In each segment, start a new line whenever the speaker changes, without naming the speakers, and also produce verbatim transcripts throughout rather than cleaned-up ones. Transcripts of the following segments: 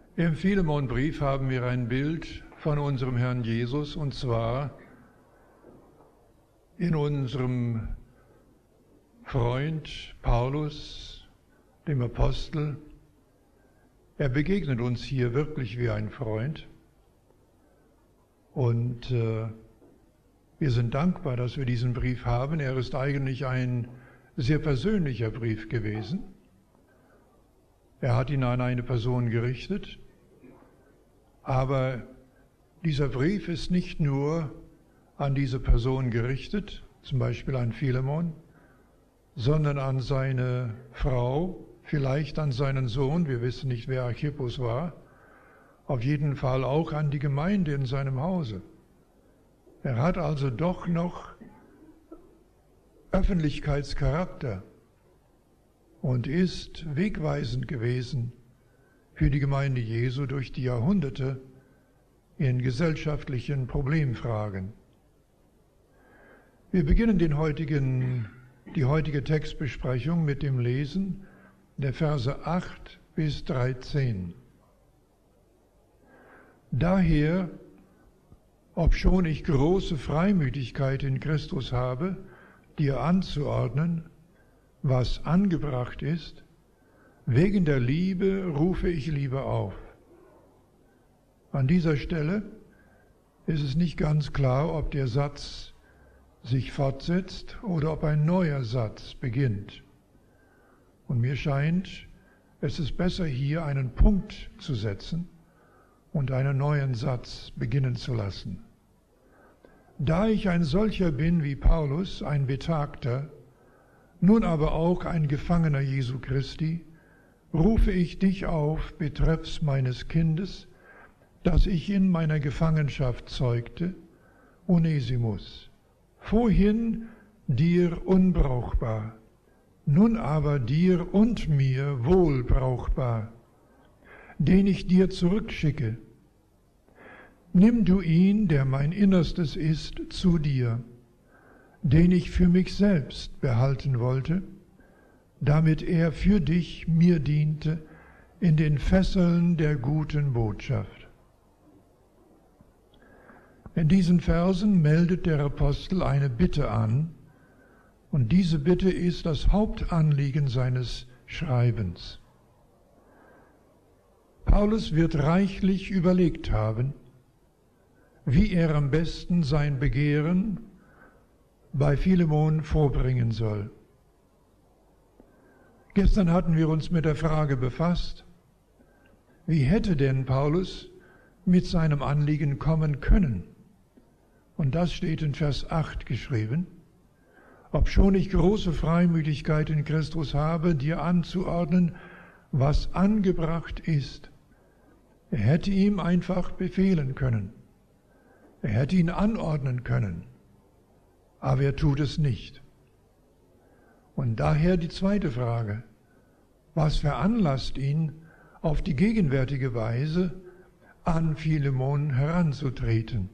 Im Philemon-Brief haben wir ein Bild von unserem Herrn Jesus, und zwar in unserem Freund Paulus, dem Apostel. Er begegnet uns hier wirklich wie ein Freund, und äh, wir sind dankbar, dass wir diesen Brief haben. Er ist eigentlich ein sehr persönlicher Brief gewesen. Er hat ihn an eine Person gerichtet, aber dieser Brief ist nicht nur an diese Person gerichtet, zum Beispiel an Philemon, sondern an seine Frau, vielleicht an seinen Sohn, wir wissen nicht, wer Archippus war, auf jeden Fall auch an die Gemeinde in seinem Hause. Er hat also doch noch Öffentlichkeitscharakter und ist wegweisend gewesen für die Gemeinde Jesu durch die Jahrhunderte in gesellschaftlichen Problemfragen. Wir beginnen den heutigen, die heutige Textbesprechung mit dem Lesen der Verse acht bis dreizehn. Daher, obschon ich große Freimütigkeit in Christus habe, dir anzuordnen, was angebracht ist, wegen der Liebe rufe ich lieber auf. An dieser Stelle ist es nicht ganz klar, ob der Satz sich fortsetzt oder ob ein neuer Satz beginnt. Und mir scheint, es ist besser, hier einen Punkt zu setzen und einen neuen Satz beginnen zu lassen. Da ich ein solcher bin wie Paulus, ein Betagter, nun aber auch ein Gefangener Jesu Christi, rufe ich dich auf betreffs meines Kindes, das ich in meiner Gefangenschaft zeugte, Onesimus, vorhin dir unbrauchbar, nun aber dir und mir wohl brauchbar, den ich dir zurückschicke. Nimm du ihn, der mein Innerstes ist, zu dir, den ich für mich selbst behalten wollte, damit er für dich mir diente in den Fesseln der guten Botschaft. In diesen Versen meldet der Apostel eine Bitte an, und diese Bitte ist das Hauptanliegen seines Schreibens. Paulus wird reichlich überlegt haben, wie er am besten sein Begehren bei Philemon vorbringen soll. Gestern hatten wir uns mit der Frage befasst, wie hätte denn Paulus mit seinem Anliegen kommen können? Und das steht in Vers acht geschrieben. Obschon ich große Freimütigkeit in Christus habe, dir anzuordnen, was angebracht ist. Er hätte ihm einfach befehlen können. Er hätte ihn anordnen können. Aber er tut es nicht. Und daher die zweite Frage. Was veranlasst ihn, auf die gegenwärtige Weise an Philemon heranzutreten?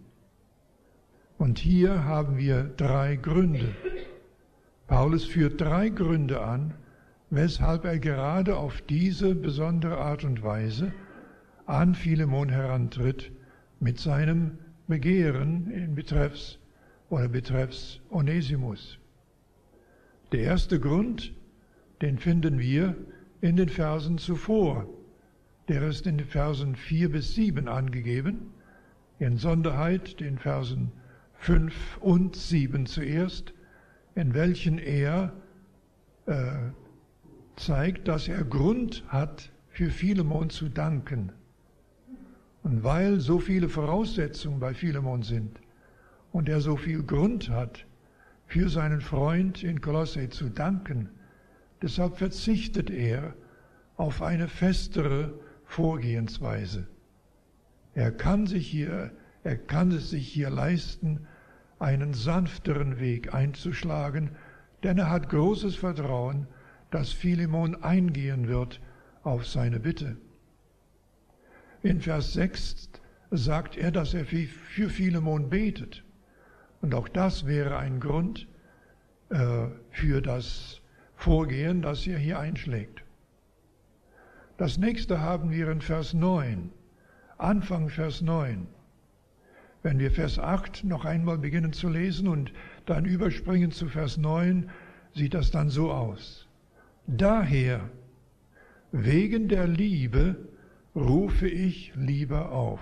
Und hier haben wir drei Gründe. Paulus führt drei Gründe an, weshalb er gerade auf diese besondere Art und Weise an Philemon herantritt mit seinem Begehren in betreffs oder betreffs Onesimus. Der erste Grund, den finden wir in den Versen zuvor. Der ist in den Versen vier bis sieben angegeben, in Sonderheit den Versen fünf und sieben zuerst, in welchen er äh, zeigt, dass er Grund hat, für Philemon zu danken. Und weil so viele Voraussetzungen bei Philemon sind und er so viel Grund hat, für seinen Freund in Kolosse zu danken, deshalb verzichtet er auf eine festere Vorgehensweise. Er kann sich hier, er kann es sich hier leisten, einen sanfteren Weg einzuschlagen, denn er hat großes Vertrauen, dass Philemon eingehen wird auf seine Bitte. In Vers sechs sagt er, dass er für Philemon betet. Und auch das wäre ein Grund äh, für das Vorgehen, das er hier einschlägt. Das nächste haben wir in Vers neun, Anfang Vers neun. Wenn wir Vers acht noch einmal beginnen zu lesen und dann überspringen zu Vers neun, sieht das dann so aus. Daher, wegen der Liebe, rufe ich lieber auf.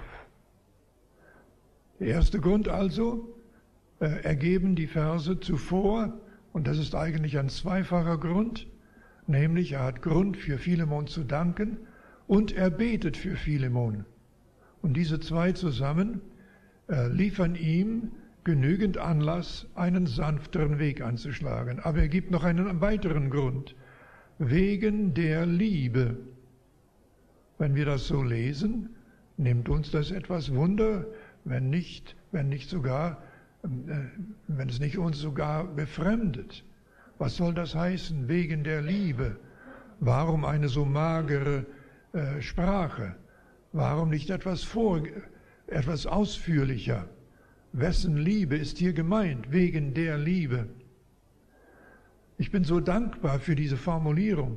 Der erste Grund also, äh, ergeben die Verse zuvor, und das ist eigentlich ein zweifacher Grund, nämlich er hat Grund für Philemon zu danken und er betet für Philemon. Und diese zwei zusammen äh, liefern ihm genügend Anlass, einen sanfteren Weg anzuschlagen. Aber er gibt noch einen weiteren Grund, wegen der Liebe. Wenn wir das so lesen, nimmt uns das etwas Wunder, wenn nicht, wenn nicht sogar, äh, wenn es nicht uns sogar befremdet. Was soll das heißen, wegen der Liebe? Warum eine so magere äh, Sprache? Warum nicht etwas vor, etwas ausführlicher? Wessen Liebe ist hier gemeint? Wegen der Liebe. Ich bin so dankbar für diese Formulierung.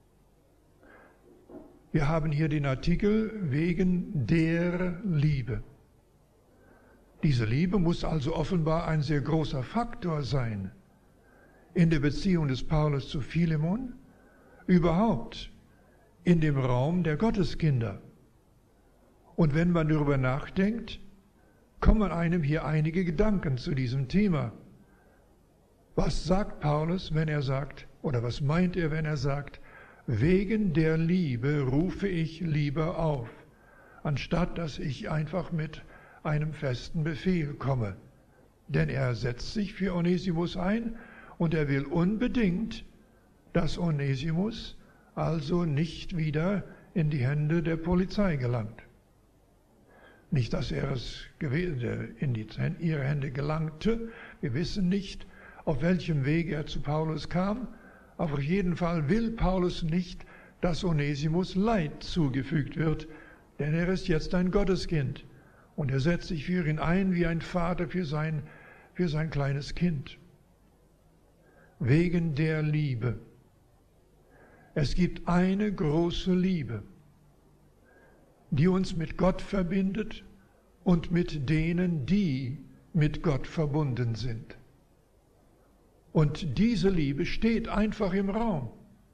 Wir haben hier den Artikel wegen der Liebe. Diese Liebe muss also offenbar ein sehr großer Faktor sein in der Beziehung des Paulus zu Philemon, überhaupt in dem Raum der Gotteskinder. Und wenn man darüber nachdenkt, kommen einem hier einige Gedanken zu diesem Thema. Was sagt Paulus, wenn er sagt, oder was meint er, wenn er sagt, wegen der Liebe rufe ich lieber auf, anstatt dass ich einfach mit einem festen Befehl komme. Denn er setzt sich für Onesimus ein und er will unbedingt, dass Onesimus also nicht wieder in die Hände der Polizei gelangt. Nicht, dass er es in die, ihre Hände gelangte. Wir wissen nicht, auf welchem Wege er zu Paulus kam. Aber auf jeden Fall will Paulus nicht, dass Onesimus Leid zugefügt wird, denn er ist jetzt ein Gotteskind. Und er setzt sich für ihn ein wie ein Vater für sein, für sein kleines Kind. Wegen der Liebe. Es gibt eine große Liebe, die uns mit Gott verbindet und mit denen, die mit Gott verbunden sind. Und diese Liebe steht einfach im Raum.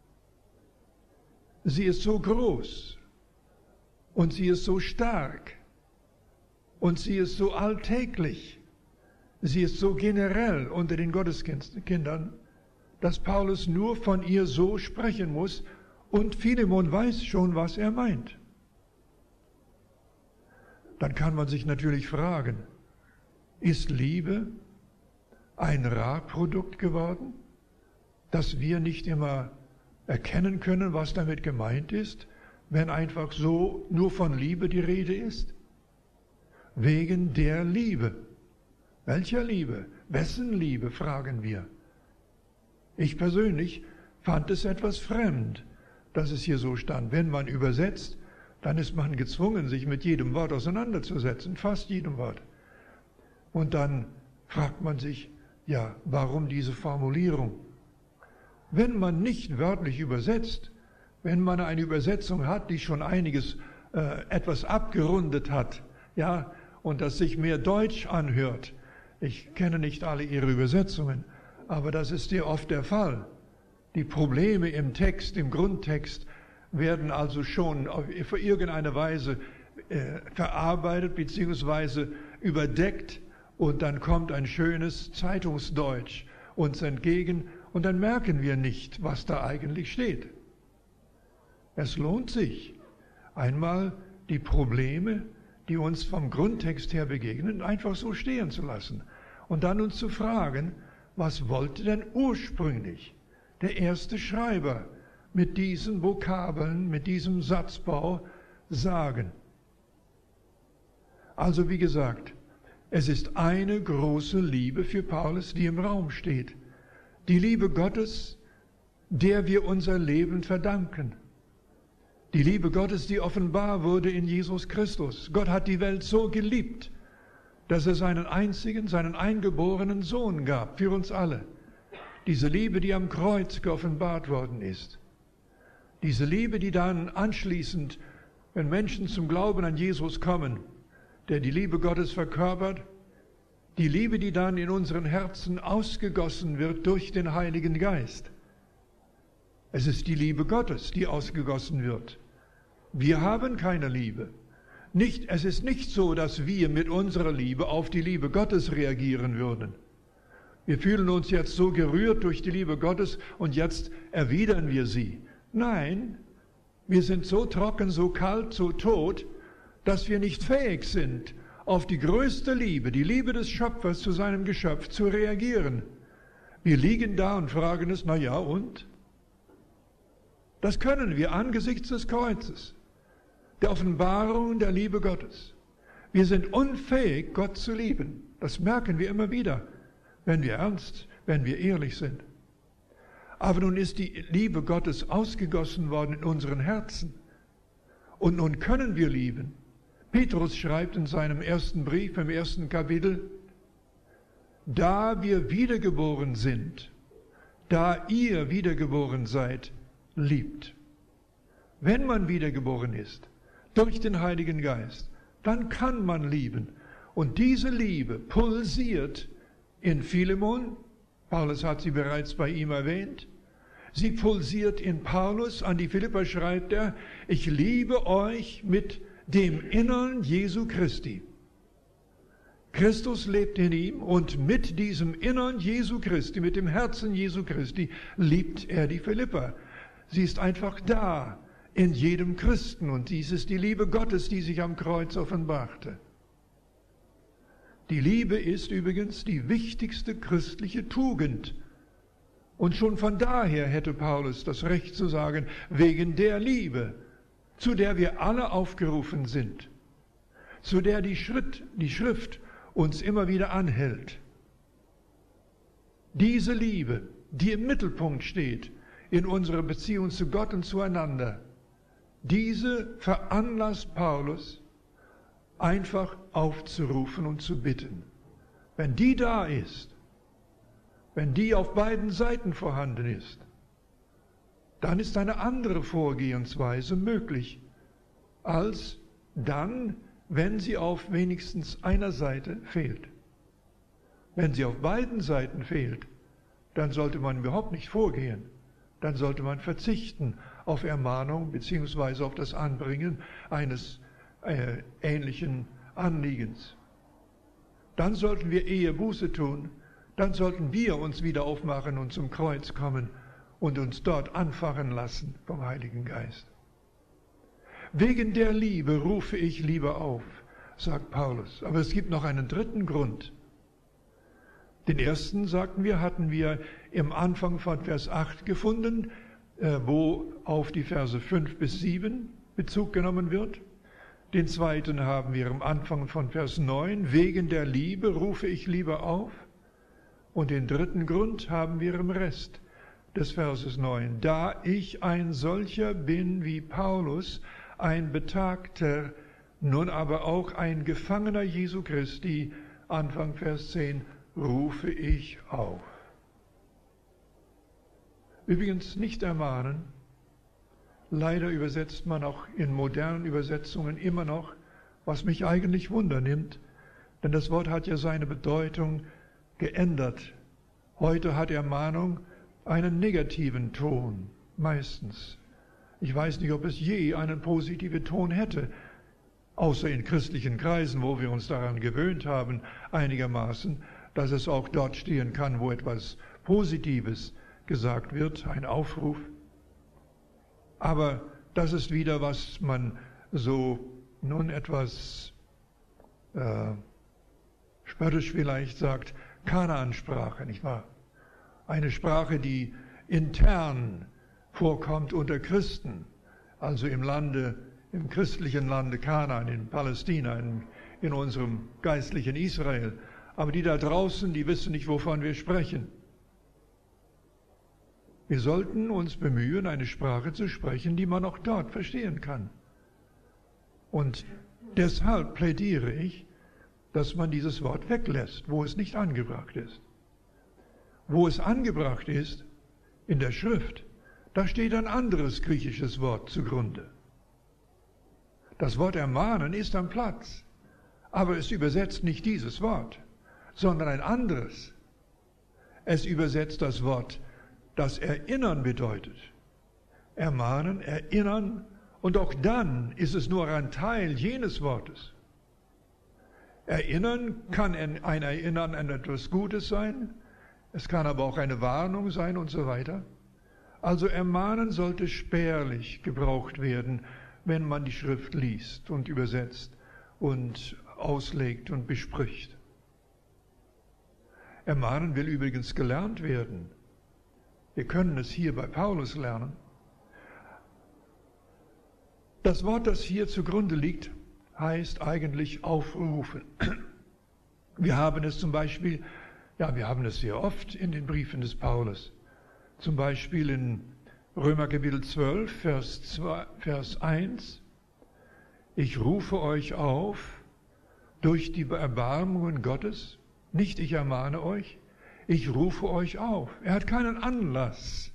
Sie ist so groß und sie ist so stark und sie ist so alltäglich. Sie ist so generell unter den Gotteskindern, dass Paulus nur von ihr so sprechen muss und Philemon weiß schon, was er meint. Dann kann man sich natürlich fragen, ist Liebe ein Rarprodukt geworden, dass wir nicht immer erkennen können, was damit gemeint ist, wenn einfach so nur von Liebe die Rede ist? Wegen der Liebe. Welcher Liebe? Wessen Liebe, fragen wir. Ich persönlich fand es etwas fremd, dass es hier so stand. Wenn man übersetzt, dann ist man gezwungen, sich mit jedem Wort auseinanderzusetzen, fast jedem Wort. Und dann fragt man sich, ja, warum diese Formulierung? Wenn man nicht wörtlich übersetzt, wenn man eine Übersetzung hat, die schon einiges äh, etwas abgerundet hat, ja, und das sich mehr deutsch anhört, ich kenne nicht alle ihre Übersetzungen, aber das ist sehr oft der Fall. Die Probleme im Text, im Grundtext, werden also schon auf irgendeine Weise äh, verarbeitet bzw. überdeckt und dann kommt ein schönes Zeitungsdeutsch uns entgegen und dann merken wir nicht, was da eigentlich steht. Es lohnt sich, einmal die Probleme, die uns vom Grundtext her begegnen, einfach so stehen zu lassen und dann uns zu fragen, was wollte denn ursprünglich der erste Schreiber mit diesen Vokabeln, mit diesem Satzbau sagen? Also wie gesagt, es ist eine große Liebe für Paulus, die im Raum steht. Die Liebe Gottes, der wir unser Leben verdanken. Die Liebe Gottes, die offenbar wurde in Jesus Christus. Gott hat die Welt so geliebt, dass er seinen einzigen, seinen eingeborenen Sohn gab für uns alle. Diese Liebe, die am Kreuz geoffenbart worden ist. Diese Liebe, die dann anschließend, wenn Menschen zum Glauben an Jesus kommen, der die Liebe Gottes verkörpert, die Liebe, die dann in unseren Herzen ausgegossen wird durch den Heiligen Geist. Es ist die Liebe Gottes, die ausgegossen wird. Wir haben keine Liebe. Nicht, es ist nicht so, dass wir mit unserer Liebe auf die Liebe Gottes reagieren würden. Wir fühlen uns jetzt so gerührt durch die Liebe Gottes und jetzt erwidern wir sie. Nein, wir sind so trocken, so kalt, so tot, dass wir nicht fähig sind, auf die größte Liebe, die Liebe des Schöpfers zu seinem Geschöpf, zu reagieren. Wir liegen da und fragen es, na ja, und? Das können wir angesichts des Kreuzes, der Offenbarung der Liebe Gottes. Wir sind unfähig, Gott zu lieben. Das merken wir immer wieder, wenn wir ernst, wenn wir ehrlich sind. Aber nun ist die Liebe Gottes ausgegossen worden in unseren Herzen. Und nun können wir lieben. Petrus schreibt in seinem ersten Brief, im ersten Kapitel, da wir wiedergeboren sind, da ihr wiedergeboren seid, liebt. Wenn man wiedergeboren ist, durch den Heiligen Geist, dann kann man lieben. Und diese Liebe pulsiert in Philemon, Paulus hat sie bereits bei ihm erwähnt, sie pulsiert in Paulus, an die Philipper schreibt er, ich liebe euch mit dem Innern Jesu Christi. Christus lebt in ihm und mit diesem Innern Jesu Christi, mit dem Herzen Jesu Christi, liebt er die Philipper. Sie ist einfach da in jedem Christen und dies ist die Liebe Gottes, die sich am Kreuz offenbarte. Die Liebe ist übrigens die wichtigste christliche Tugend. Und schon von daher hätte Paulus das Recht zu sagen, wegen der Liebe, zu der wir alle aufgerufen sind, zu der die Schritt, die Schrift uns immer wieder anhält. Diese Liebe, die im Mittelpunkt steht in unserer Beziehung zu Gott und zueinander, diese veranlasst Paulus, einfach aufzurufen und zu bitten. Wenn die da ist, wenn die auf beiden Seiten vorhanden ist, dann ist eine andere Vorgehensweise möglich, als dann, wenn sie auf wenigstens einer Seite fehlt. Wenn sie auf beiden Seiten fehlt, dann sollte man überhaupt nicht vorgehen. Dann sollte man verzichten auf Ermahnung bzw. auf das Anbringen eines äh, ähnlichen Anliegens. Dann sollten wir eher Buße tun, dann sollten wir uns wieder aufmachen und zum Kreuz kommen und uns dort anfachen lassen vom Heiligen Geist. Wegen der Liebe rufe ich lieber auf, sagt Paulus. Aber es gibt noch einen dritten Grund. Den ersten, sagten wir, hatten wir im Anfang von Vers acht gefunden, äh, wo auf die Verse fünf bis sieben Bezug genommen wird. Den zweiten haben wir am Anfang von Vers neun, wegen der Liebe rufe ich lieber auf. Und den dritten Grund haben wir im Rest des Verses neun, da ich ein solcher bin wie Paulus, ein Betagter, nun aber auch ein Gefangener Jesu Christi, Anfang Vers zehn, rufe ich auf. Übrigens nicht ermahnen, leider übersetzt man auch in modernen Übersetzungen immer noch, was mich eigentlich Wunder nimmt, denn das Wort hat ja seine Bedeutung geändert. Heute hat Ermahnung einen negativen Ton, meistens. Ich weiß nicht, ob es je einen positiven Ton hätte, außer in christlichen Kreisen, wo wir uns daran gewöhnt haben, einigermaßen, dass es auch dort stehen kann, wo etwas Positives gesagt wird, ein Aufruf. Aber das ist wieder, was man so nun etwas äh, spöttisch vielleicht sagt, Kanaansprache, nicht wahr? Eine Sprache, die intern vorkommt unter Christen, also im Lande, im christlichen Lande Kanaan, in Palästina, in, in unserem geistlichen Israel. Aber die da draußen, die wissen nicht, wovon wir sprechen. Wir sollten uns bemühen, eine Sprache zu sprechen, die man auch dort verstehen kann. Und deshalb plädiere ich, dass man dieses Wort weglässt, wo es nicht angebracht ist. Wo es angebracht ist, in der Schrift, Da steht ein anderes griechisches Wort zugrunde. Das Wort ermahnen ist am Platz, aber es übersetzt nicht dieses Wort, sondern ein anderes. Es übersetzt das Wort, das Erinnern bedeutet. Ermahnen, erinnern, und auch dann ist es nur ein Teil jenes Wortes. Erinnern kann ein Erinnern an etwas Gutes sein, es kann aber auch eine Warnung sein und so weiter. Also ermahnen sollte spärlich gebraucht werden, wenn man die Schrift liest und übersetzt und auslegt und bespricht. Ermahnen will übrigens gelernt werden. Wir können es hier bei Paulus lernen. Das Wort, das hier zugrunde liegt, heißt eigentlich aufrufen. Wir haben es zum Beispiel, ja, wir haben es sehr oft in den Briefen des Paulus. Zum Beispiel in Römer Kapitel zwölf, Vers, zwei, Vers eins. Ich rufe euch auf durch die Erbarmungen Gottes, nicht ich ermahne euch, ich rufe euch auf. Er hat keinen Anlass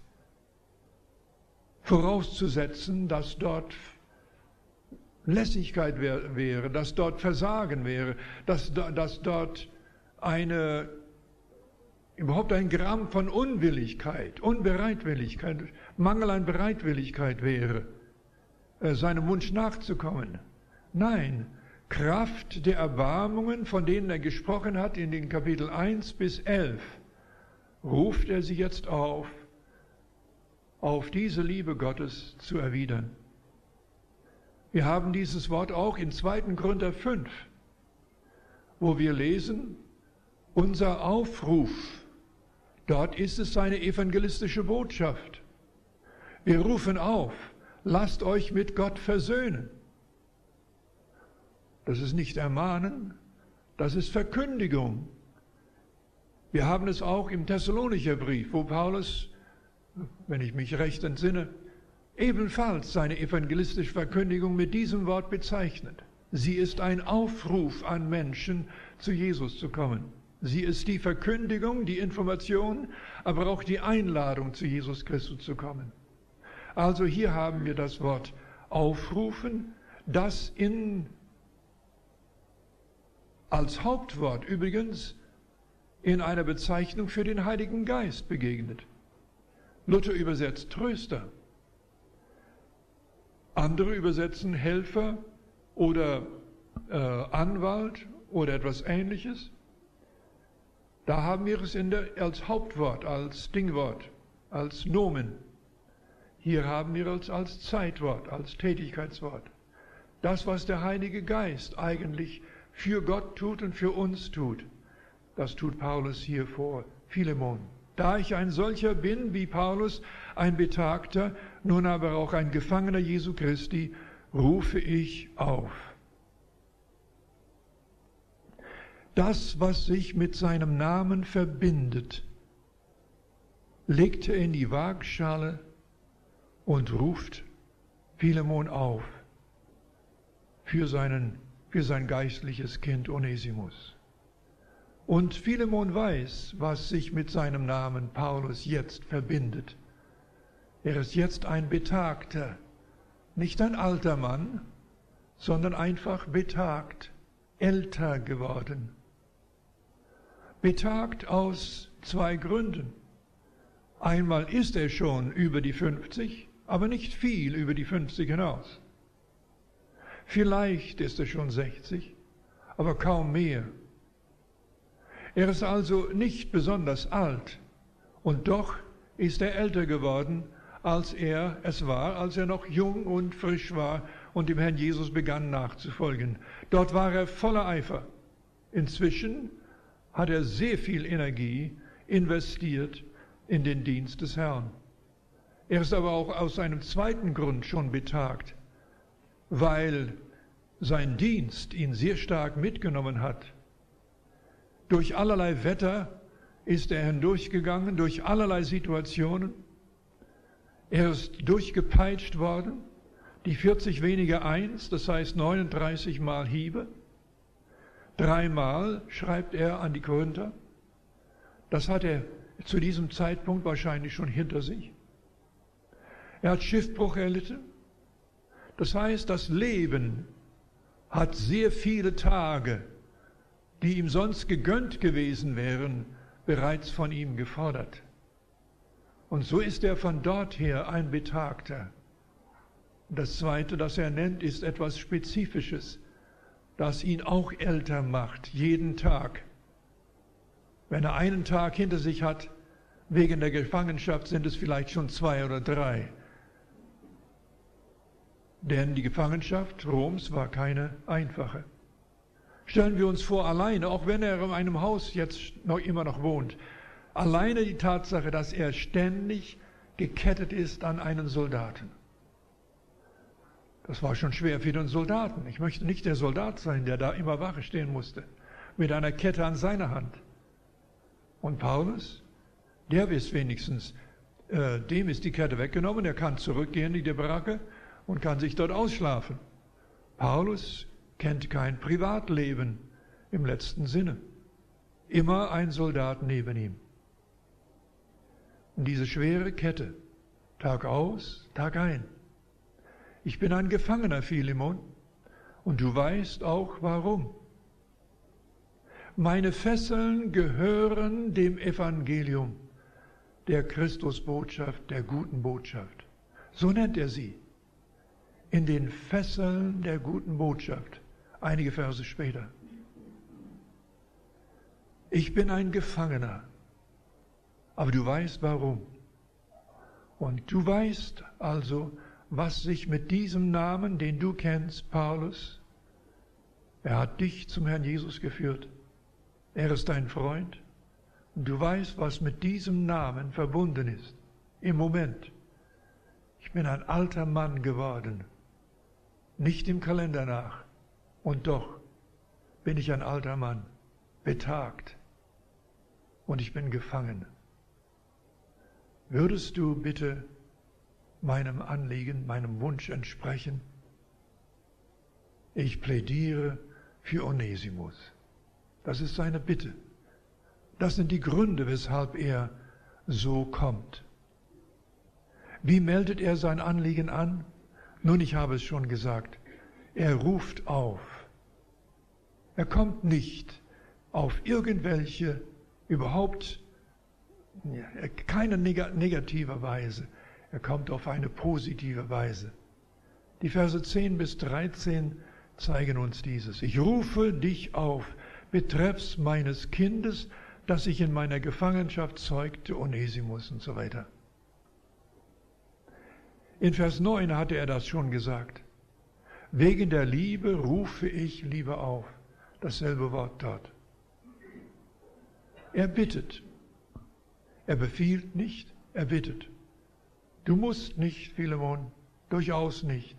vorauszusetzen, dass dort Lässigkeit wär, wäre, dass dort Versagen wäre, dass, dass dort eine, überhaupt ein Gramm von Unwilligkeit, Unbereitwilligkeit, Mangel an Bereitwilligkeit wäre, seinem Wunsch nachzukommen. Nein, Kraft der Erbarmungen, von denen er gesprochen hat in den Kapitel eins bis elf, ruft er sie jetzt auf, auf diese Liebe Gottes zu erwidern. Wir haben dieses Wort auch in zweiten Korinther fünf, wo wir lesen, unser Aufruf, dort ist es seine evangelistische Botschaft. Wir rufen auf, lasst euch mit Gott versöhnen. Das ist nicht Ermahnen, das ist Verkündigung. Wir haben es auch im Thessalonicher Brief, wo Paulus, wenn ich mich recht entsinne, ebenfalls seine evangelistische Verkündigung mit diesem Wort bezeichnet. Sie ist ein Aufruf an Menschen, zu Jesus zu kommen. Sie ist die Verkündigung, die Information, aber auch die Einladung, zu Jesus Christus zu kommen. Also hier haben wir das Wort aufrufen, das in, als Hauptwort übrigens in einer Bezeichnung für den Heiligen Geist begegnet. Luther übersetzt Tröster. Andere übersetzen Helfer oder äh, Anwalt oder etwas Ähnliches. Da haben wir es in der, als Hauptwort, als Dingwort, als Nomen. Hier haben wir es als Zeitwort, als Tätigkeitswort. Das, was der Heilige Geist eigentlich für Gott tut und für uns tut, das tut Paulus hier vor Philemon. Da ich ein solcher bin wie Paulus, ein Betagter, nun aber auch ein Gefangener Jesu Christi, rufe ich auf. Das, was sich mit seinem Namen verbindet, legt er in die Waagschale und ruft Philemon auf für, seinen, für sein geistliches Kind Onesimus. Und Philemon weiß, was sich mit seinem Namen Paulus jetzt verbindet. Er ist jetzt ein Betagter, nicht ein alter Mann, sondern einfach betagt, älter geworden. Betagt aus zwei Gründen. Einmal ist er schon über die fünfzig, aber nicht viel über die fünfzig hinaus. Vielleicht ist er schon sechzig, aber kaum mehr. Er ist also nicht besonders alt und doch ist er älter geworden, als er es war, als er noch jung und frisch war und dem Herrn Jesus begann nachzufolgen. Dort war er voller Eifer. Inzwischen hat er sehr viel Energie investiert in den Dienst des Herrn. Er ist aber auch aus einem zweiten Grund schon betagt, weil sein Dienst ihn sehr stark mitgenommen hat. Durch allerlei Wetter ist er hindurchgegangen, durch allerlei Situationen. Er ist durchgepeitscht worden, die vierzig weniger eins, das heißt neununddreißig Mal Hiebe. Dreimal schreibt er an die Korinther. Das hat er zu diesem Zeitpunkt wahrscheinlich schon hinter sich. Er hat Schiffbruch erlitten. Das heißt, das Leben hat sehr viele Tage, die ihm sonst gegönnt gewesen wären, bereits von ihm gefordert. Und so ist er von dort her ein Betagter. Das Zweite, das er nennt, ist etwas Spezifisches, das ihn auch älter macht, jeden Tag. Wenn er einen Tag hinter sich hat, wegen der Gefangenschaft sind es vielleicht schon zwei oder drei. Denn die Gefangenschaft Roms war keine einfache. Stellen wir uns vor, alleine, auch wenn er in einem Haus jetzt noch immer noch wohnt, alleine die Tatsache, dass er ständig gekettet ist an einen Soldaten. Das war schon schwer für den Soldaten. Ich möchte nicht der Soldat sein, der da immer Wache stehen musste, mit einer Kette an seiner Hand. Und Paulus, der ist wenigstens, äh, dem ist die Kette weggenommen, er kann zurückgehen in die Baracke und kann sich dort ausschlafen. Paulus kennt kein Privatleben im letzten Sinne. Immer ein Soldat neben ihm. Und diese schwere Kette, Tag aus, Tag ein. Ich bin ein Gefangener, Philemon, und du weißt auch warum. Meine Fesseln gehören dem Evangelium, der Christusbotschaft, der guten Botschaft. So nennt er sie. In den Fesseln der guten Botschaft. Einige Verse später. Ich bin ein Gefangener, aber du weißt warum. Und du weißt also, was sich mit diesem Namen, den du kennst, Paulus, er hat dich zum Herrn Jesus geführt. Er ist dein Freund. Und du weißt, was mit diesem Namen verbunden ist. Im Moment. Ich bin ein alter Mann geworden. Nicht im Kalender nach. Und doch bin ich ein alter Mann, betagt. Und ich bin gefangen. Würdest du bitte meinem Anliegen, meinem Wunsch entsprechen? Ich plädiere für Onesimus. Das ist seine Bitte. Das sind die Gründe, weshalb er so kommt. Wie meldet er sein Anliegen an? Nun, ich habe es schon gesagt, er ruft auf. Er kommt nicht auf irgendwelche, überhaupt keine negative Weise. Er kommt auf eine positive Weise. Die Verse zehn bis dreizehn zeigen uns dieses. Ich rufe dich auf, betreffs meines Kindes, das ich in meiner Gefangenschaft zeugte, Onesimus und so weiter. In Vers neun hatte er das schon gesagt. Wegen der Liebe rufe ich Liebe auf. Dasselbe Wort dort. Er bittet. Er befiehlt nicht, er bittet. Du musst nicht, Philemon, durchaus nicht.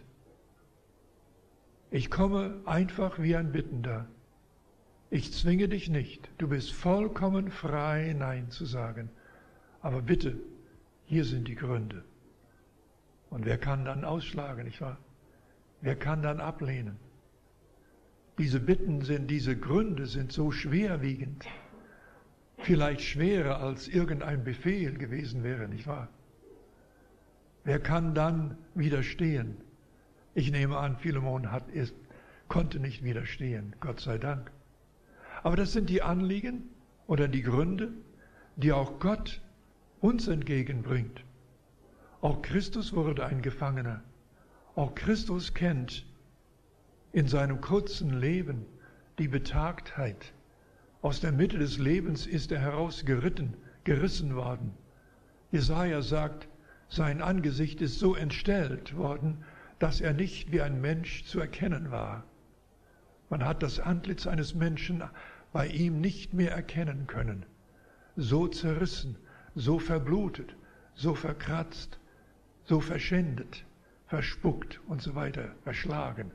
Ich komme einfach wie ein Bittender. Ich zwinge dich nicht. Du bist vollkommen frei, Nein zu sagen. Aber bitte, hier sind die Gründe. Und wer kann dann ausschlagen, nicht wahr? Wer kann dann ablehnen? Diese Bitten sind, diese Gründe sind so schwerwiegend. Vielleicht schwerer als irgendein Befehl gewesen wäre, nicht wahr? Wer kann dann widerstehen? Ich nehme an, Philemon hat, ist, konnte nicht widerstehen, Gott sei Dank. Aber das sind die Anliegen oder die Gründe, die auch Gott uns entgegenbringt. Auch Christus wurde ein Gefangener. Auch Christus kennt in seinem kurzen Leben die Betagtheit. Aus der Mitte des Lebens ist er herausgeritten, gerissen worden. Jesaja sagt, sein Angesicht ist so entstellt worden, dass er nicht wie ein Mensch zu erkennen war. Man hat das Antlitz eines Menschen bei ihm nicht mehr erkennen können. So zerrissen, so verblutet, so verkratzt, so verschändet, verspuckt und so weiter, verschlagen.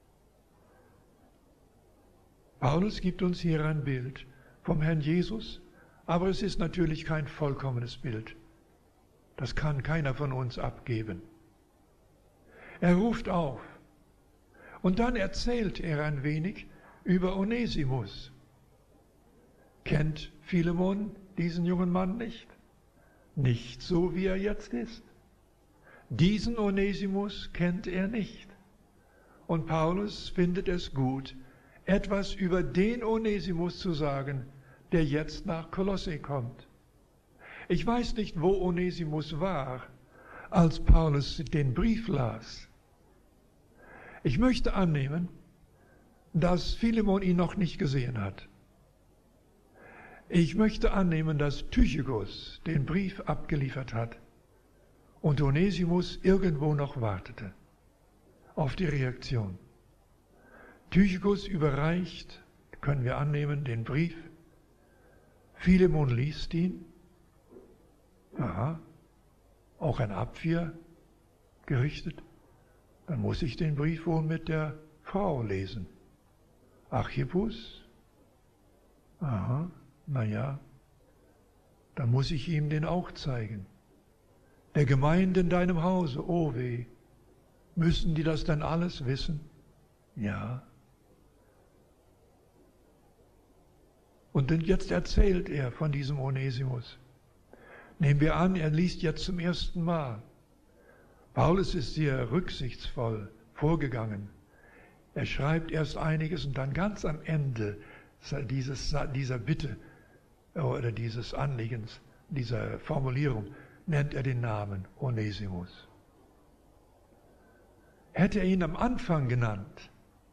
Paulus gibt uns hier ein Bild vom Herrn Jesus, aber es ist natürlich kein vollkommenes Bild. Das kann keiner von uns abgeben. Er ruft auf und dann erzählt er ein wenig über Onesimus. Kennt Philemon diesen jungen Mann nicht? Nicht so, wie er jetzt ist. Diesen Onesimus kennt er nicht. Und Paulus findet es gut, etwas über den Onesimus zu sagen, der jetzt nach Kolosse kommt. Ich weiß nicht, wo Onesimus war, als Paulus den Brief las. Ich möchte annehmen, dass Philemon ihn noch nicht gesehen hat. Ich möchte annehmen, dass Tychicus den Brief abgeliefert hat und Onesimus irgendwo noch wartete auf die Reaktion. Tychicus überreicht, können wir annehmen, den Brief. Philemon liest ihn. Aha, auch ein Abwehr gerichtet. Dann muss ich den Brief wohl mit der Frau lesen. Archippus? Aha, naja, dann muss ich ihm den auch zeigen. Der Gemeinde in deinem Hause, oh weh, müssen die das dann alles wissen? Ja. Und denn jetzt erzählt er von diesem Onesimus. Nehmen wir an, er liest jetzt zum ersten Mal. Paulus ist sehr rücksichtsvoll vorgegangen. Er schreibt erst einiges und dann ganz am Ende dieses, dieser Bitte oder dieses Anliegens, dieser Formulierung, nennt er den Namen Onesimus. Hätte er ihn am Anfang genannt,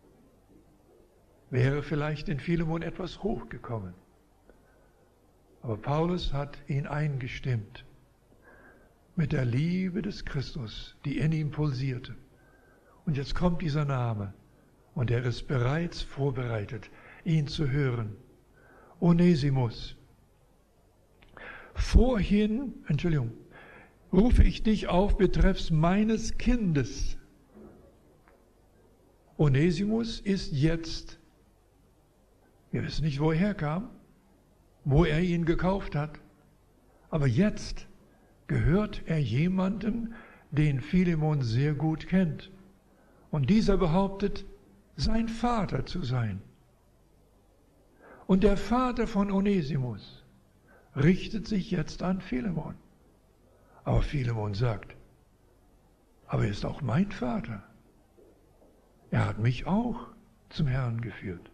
wäre vielleicht in Philemon etwas hochgekommen. Aber Paulus hat ihn eingestimmt mit der Liebe des Christus, die in ihm pulsierte. Und jetzt kommt dieser Name und er ist bereits vorbereitet, ihn zu hören. Onesimus. Vorhin, Entschuldigung, rufe ich dich auf betreffs meines Kindes. Onesimus ist jetzt, wir wissen nicht, wo er herkam, wo er ihn gekauft hat, aber jetzt gehört er jemandem, den Philemon sehr gut kennt. Und dieser behauptet, sein Vater zu sein. Und der Vater von Onesimus richtet sich jetzt an Philemon. Aber Philemon sagt, aber er ist auch mein Vater. Er hat mich auch zum Herrn geführt.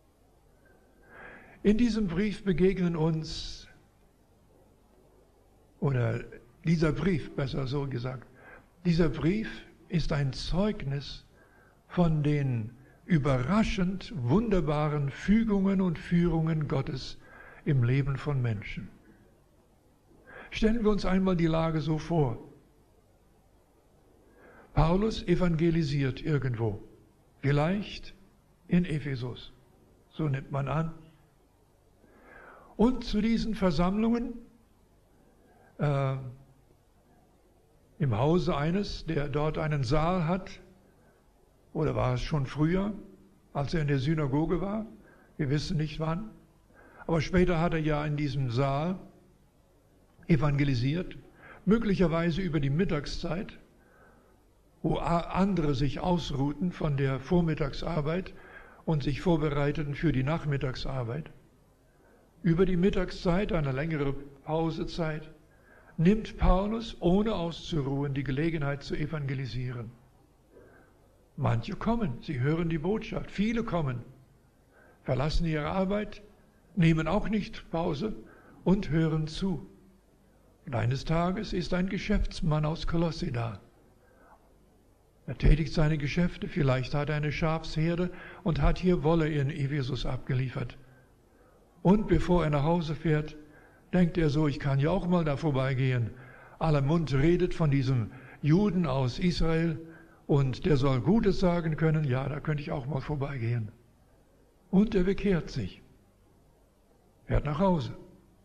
In diesem Brief begegnen uns, oder dieser Brief, besser so gesagt, dieser Brief ist ein Zeugnis von den überraschend wunderbaren Fügungen und Führungen Gottes im Leben von Menschen. Stellen wir uns einmal die Lage so vor. Paulus evangelisiert irgendwo, vielleicht in Ephesus, so nimmt man an. Und zu diesen Versammlungen äh, im Hause eines, der dort einen Saal hat, oder war es schon früher, als er in der Synagoge war? Wir wissen nicht wann. Aber später hat er ja in diesem Saal evangelisiert, möglicherweise über die Mittagszeit, wo andere sich ausruhten von der Vormittagsarbeit und sich vorbereiteten für die Nachmittagsarbeit. Über die Mittagszeit, eine längere Pausezeit, nimmt Paulus, ohne auszuruhen, die Gelegenheit zu evangelisieren. Manche kommen, sie hören die Botschaft, viele kommen, verlassen ihre Arbeit, nehmen auch nicht Pause und hören zu. Und eines Tages ist ein Geschäftsmann aus Kolosse da. Er tätigt seine Geschäfte, vielleicht hat er eine Schafsherde und hat hier Wolle in Ephesus abgeliefert. Und bevor er nach Hause fährt, denkt er so, ich kann ja auch mal da vorbeigehen. Aller Mund redet von diesem Juden aus Israel und der soll Gutes sagen können, ja, da könnte ich auch mal vorbeigehen. Und er bekehrt sich, fährt nach Hause.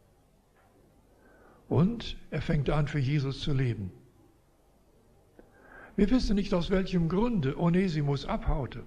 Und er fängt an, für Jesus zu leben. Wir wissen nicht, aus welchem Grunde Onesimus abhaute.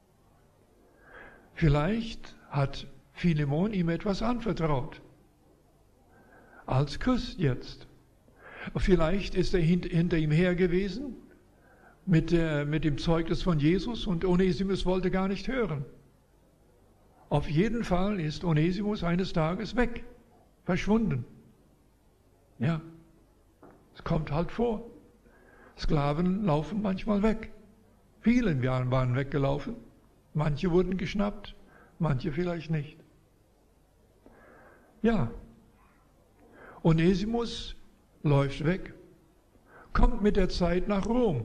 Vielleicht hat Philemon ihm etwas anvertraut. Als Christ jetzt. Vielleicht ist er hinter ihm her gewesen mit, der, mit dem Zeugnis von Jesus und Onesimus wollte gar nicht hören. Auf jeden Fall ist Onesimus eines Tages weg, verschwunden. Ja, es kommt halt vor. Sklaven laufen manchmal weg. Viele waren weggelaufen. Manche wurden geschnappt, manche vielleicht nicht. Ja, Onesimus läuft weg, kommt mit der Zeit nach Rom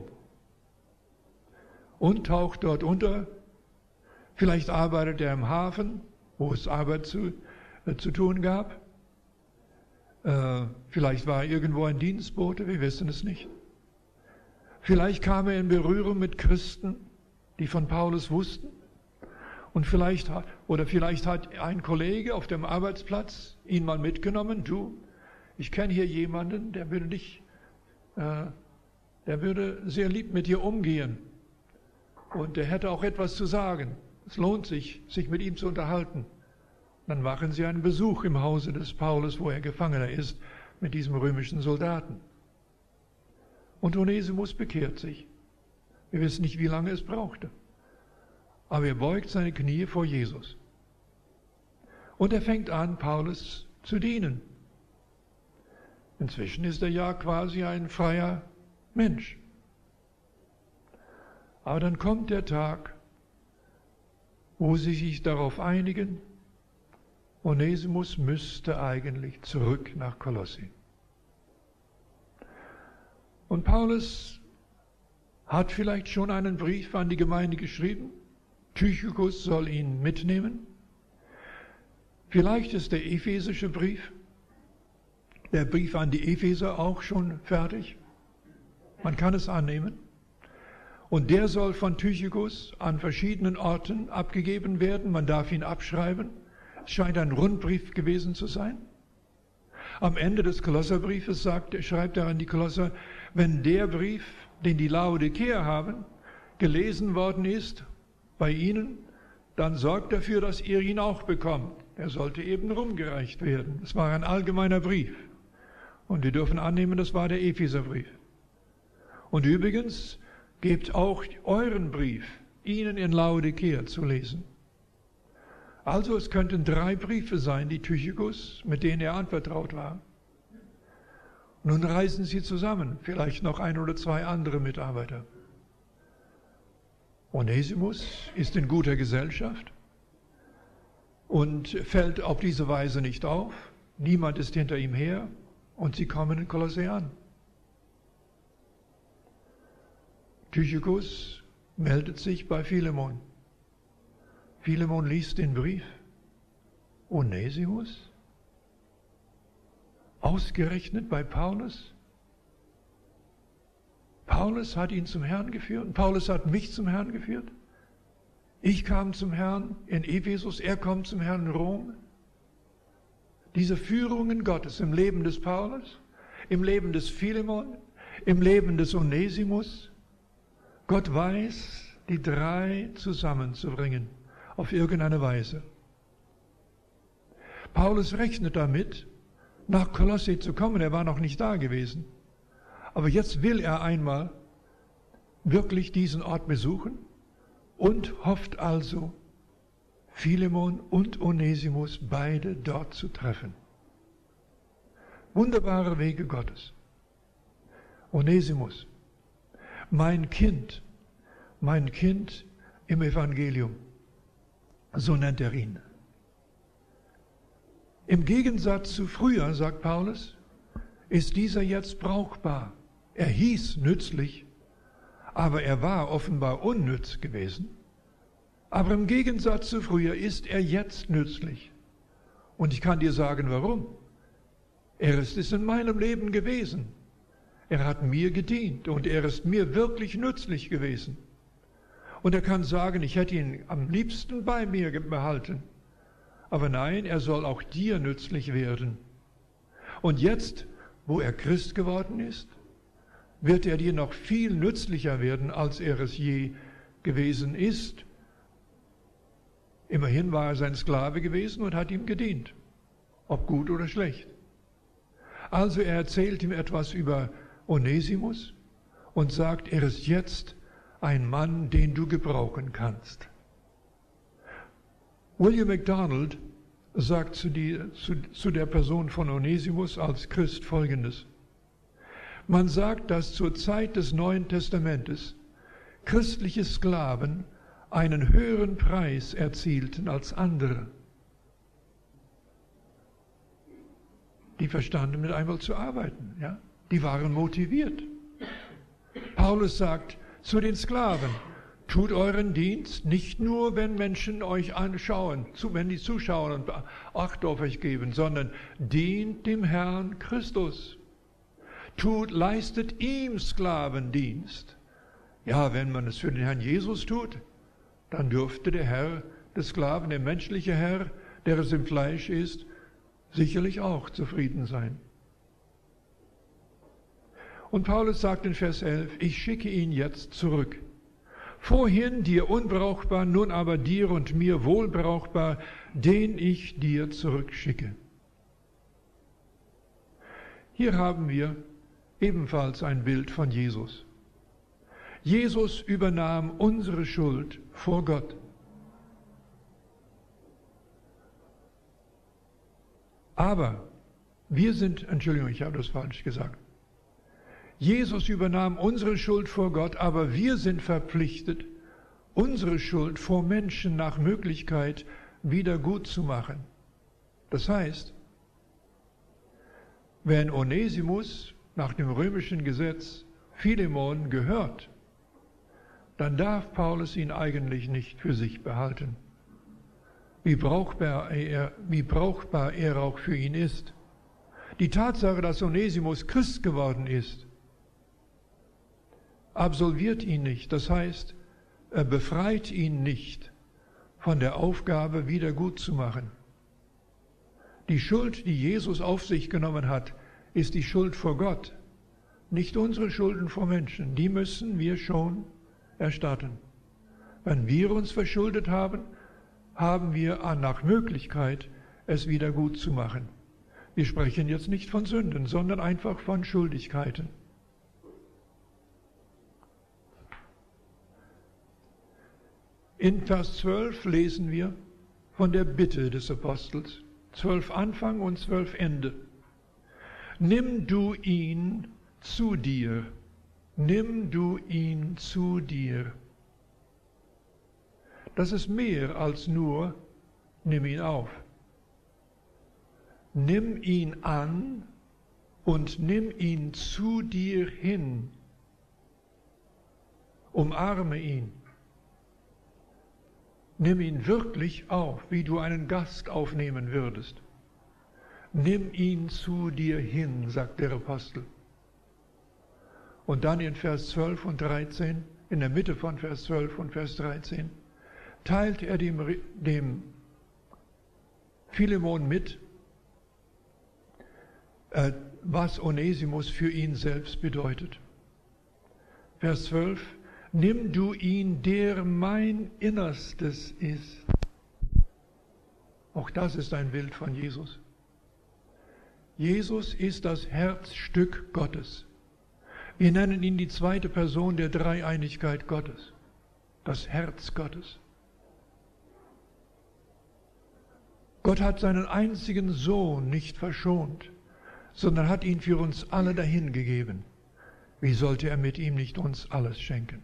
und taucht dort unter. Vielleicht arbeitet er im Hafen, wo es Arbeit zu, äh, zu tun gab. Äh, vielleicht war er irgendwo ein Dienstbote, wir wissen es nicht. Vielleicht kam er in Berührung mit Christen, die von Paulus wussten. Und vielleicht, oder vielleicht hat ein Kollege auf dem Arbeitsplatz ihn mal mitgenommen. Du, ich kenne hier jemanden, der würde dich, äh, der würde sehr lieb mit dir umgehen. Und der hätte auch etwas zu sagen. Es lohnt sich, sich mit ihm zu unterhalten. Dann machen sie einen Besuch im Hause des Paulus, wo er Gefangener ist, mit diesem römischen Soldaten. Und Onesimus bekehrt sich. Wir wissen nicht, wie lange es brauchte. Aber er beugt seine Knie vor Jesus. Und er fängt an, Paulus zu dienen. Inzwischen ist er ja quasi ein freier Mensch. Aber dann kommt der Tag, wo sie sich darauf einigen, Onesimus müsste eigentlich zurück nach Kolossi. Und Paulus hat vielleicht schon einen Brief an die Gemeinde geschrieben. Tychicus soll ihn mitnehmen. Vielleicht ist der ephesische Brief, der Brief an die Epheser auch schon fertig. Man kann es annehmen. Und der soll von Tychicus an verschiedenen Orten abgegeben werden. Man darf ihn abschreiben. Es scheint ein Rundbrief gewesen zu sein. Am Ende des Kolosserbriefes sagt, schreibt er an die Kolosser, wenn der Brief, den die Laodikäer haben, gelesen worden ist bei ihnen, dann sorgt dafür, dass ihr ihn auch bekommt. Er sollte eben rumgereicht werden. Es war ein allgemeiner Brief. Und wir dürfen annehmen, das war der Epheserbrief. Und übrigens, gebt auch euren Brief ihnen in Laodicea zu lesen. Also es könnten drei Briefe sein, die Tychicus, mit denen er anvertraut war. Nun reisen sie zusammen, vielleicht noch ein oder zwei andere Mitarbeiter. Onesimus ist in guter Gesellschaft und fällt auf diese Weise nicht auf. Niemand ist hinter ihm her und sie kommen in Kolosse an. Tychicus meldet sich bei Philemon. Philemon liest den Brief. Onesimus? Ausgerechnet bei Paulus? Paulus hat ihn zum Herrn geführt. Paulus hat mich zum Herrn geführt. Ich kam zum Herrn in Ephesus, er kommt zum Herrn in Rom. Diese Führungen Gottes im Leben des Paulus, im Leben des Philemon, im Leben des Onesimus. Gott weiß, die drei zusammenzubringen, auf irgendeine Weise. Paulus rechnet damit, nach Kolosse zu kommen. Er war noch nicht da gewesen. Aber jetzt will er einmal wirklich diesen Ort besuchen und hofft also, Philemon und Onesimus beide dort zu treffen. Wunderbare Wege Gottes. Onesimus, mein Kind, mein Kind im Evangelium, so nennt er ihn. Im Gegensatz zu früher, sagt Paulus, ist dieser jetzt brauchbar. Er hieß nützlich, aber er war offenbar unnütz gewesen. Aber im Gegensatz zu früher ist er jetzt nützlich. Und ich kann dir sagen, warum. Er ist es in meinem Leben gewesen. Er hat mir gedient und er ist mir wirklich nützlich gewesen. Und er kann sagen, ich hätte ihn am liebsten bei mir behalten. Aber nein, er soll auch dir nützlich werden. Und jetzt, wo er Christ geworden ist, wird er dir noch viel nützlicher werden, als er es je gewesen ist. Immerhin war er sein Sklave gewesen und hat ihm gedient, ob gut oder schlecht. Also er erzählt ihm etwas über Onesimus und sagt, er ist jetzt ein Mann, den du gebrauchen kannst. William MacDonald sagt zu, die, zu, zu der Person von Onesimus als Christ Folgendes: Man sagt, dass zur Zeit des Neuen Testamentes christliche Sklaven einen höheren Preis erzielten als andere. Die verstanden mit einmal zu arbeiten, ja? Die waren motiviert. Paulus sagt zu den Sklaven, tut euren Dienst nicht nur, wenn Menschen euch anschauen, wenn die zuschauen und Acht auf euch geben, sondern dient dem Herrn Christus. Tut, leistet ihm Sklavendienst. Ja, wenn man es für den Herrn Jesus tut, dann dürfte der Herr des Sklaven, der menschliche Herr, der es im Fleisch ist, sicherlich auch zufrieden sein. Und Paulus sagt in Vers elf, ich schicke ihn jetzt zurück. Vorhin dir unbrauchbar, nun aber dir und mir wohlbrauchbar, den ich dir zurückschicke. Hier haben wir ebenfalls ein Bild von Jesus. Jesus übernahm unsere Schuld vor Gott. Aber wir sind, Entschuldigung, ich habe das falsch gesagt. Jesus übernahm unsere Schuld vor Gott, aber wir sind verpflichtet, unsere Schuld vor Menschen nach Möglichkeit wieder gut zu machen. Das heißt, wenn Onesimus nach dem römischen Gesetz Philemon gehört, dann darf Paulus ihn eigentlich nicht für sich behalten. Wie brauchbar er, wie brauchbar er auch für ihn ist. Die Tatsache, dass Onesimus Christ geworden ist, absolviert ihn nicht. Das heißt, er befreit ihn nicht von der Aufgabe, wieder gut zu machen. Die Schuld, die Jesus auf sich genommen hat, ist die Schuld vor Gott, nicht unsere Schulden vor Menschen. Die müssen wir schon erstatten. Wenn wir uns verschuldet haben, haben wir nach Möglichkeit, es wieder gut zu machen. Wir sprechen jetzt nicht von Sünden, sondern einfach von Schuldigkeiten. In Vers zwölf lesen wir von der Bitte des Apostels. zwölf Anfang und zwölf Ende. Nimm du ihn zu dir. Nimm du ihn zu dir. Das ist mehr als nur, nimm ihn auf. Nimm ihn an und nimm ihn zu dir hin. Umarme ihn. Nimm ihn wirklich auf, wie du einen Gast aufnehmen würdest. Nimm ihn zu dir hin, sagt der Apostel. Und dann in Vers zwölf und dreizehn, in der Mitte von Vers zwölf und Vers dreizehn, teilt er dem, dem Philemon mit, äh, was Onesimus für ihn selbst bedeutet. Vers zwölf, nimm du ihn, der mein Innerstes ist. Auch das ist ein Bild von Jesus. Jesus ist das Herzstück Gottes. Wir nennen ihn die zweite Person der Dreieinigkeit Gottes, das Herz Gottes. Gott hat seinen einzigen Sohn nicht verschont, sondern hat ihn für uns alle dahingegeben. Wie sollte er mit ihm nicht uns alles schenken?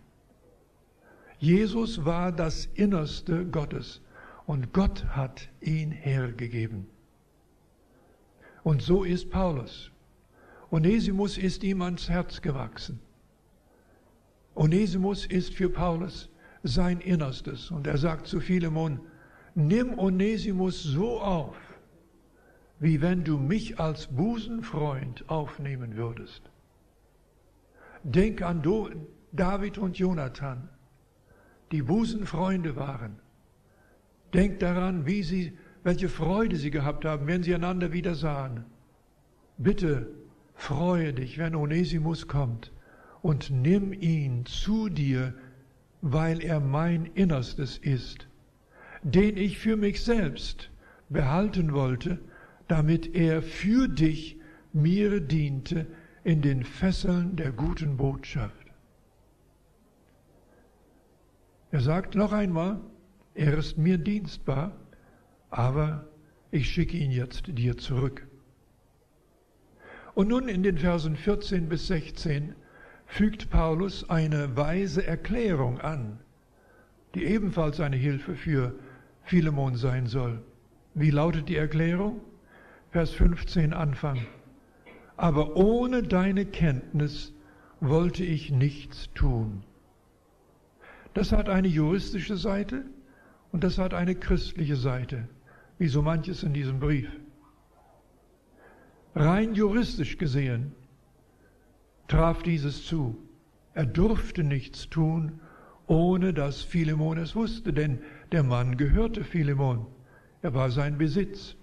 Jesus war das Innerste Gottes und Gott hat ihn hergegeben. Und so ist Paulus. Onesimus ist ihm ans Herz gewachsen. Onesimus ist für Paulus sein Innerstes. Und er sagt zu Philemon, nimm Onesimus so auf, wie wenn du mich als Busenfreund aufnehmen würdest. Denk an David und Jonathan, die Busenfreunde waren. Denk daran, wie sie, welche Freude sie gehabt haben, wenn sie einander wieder sahen. Bitte freue dich, wenn Onesimus kommt, und nimm ihn zu dir, weil er mein Innerstes ist, den ich für mich selbst behalten wollte, damit er für dich mir diente in den Fesseln der guten Botschaft. Er sagt noch einmal, er ist mir dienstbar, aber ich schicke ihn jetzt dir zurück. Und nun in den Versen vierzehn bis sechzehn fügt Paulus eine weise Erklärung an, die ebenfalls eine Hilfe für Philemon sein soll. Wie lautet die Erklärung? Vers fünfzehn Anfang. Aber ohne deine Kenntnis wollte ich nichts tun. Das hat eine juristische Seite und das hat eine christliche Seite, wie so manches in diesem Brief. Rein juristisch gesehen traf dieses zu. Er durfte nichts tun, ohne dass Philemon es wusste, denn der Mann gehörte Philemon. Er war sein Besitz.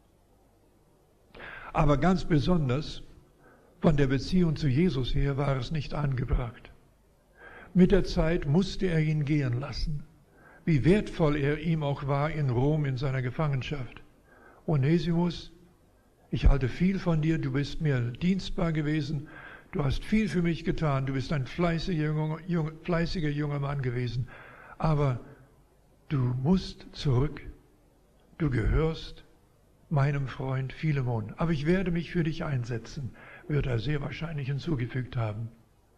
Aber ganz besonders von der Beziehung zu Jesus her war es nicht angebracht. Mit der Zeit musste er ihn gehen lassen, wie wertvoll er ihm auch war in Rom in seiner Gefangenschaft. Onesimus, ich halte viel von dir, du bist mir dienstbar gewesen, du hast viel für mich getan, du bist ein fleißiger junger, jung, fleißiger junger Mann gewesen, aber du musst zurück, du gehörst meinem Freund Philemon, aber ich werde mich für dich einsetzen, wird er sehr wahrscheinlich hinzugefügt haben.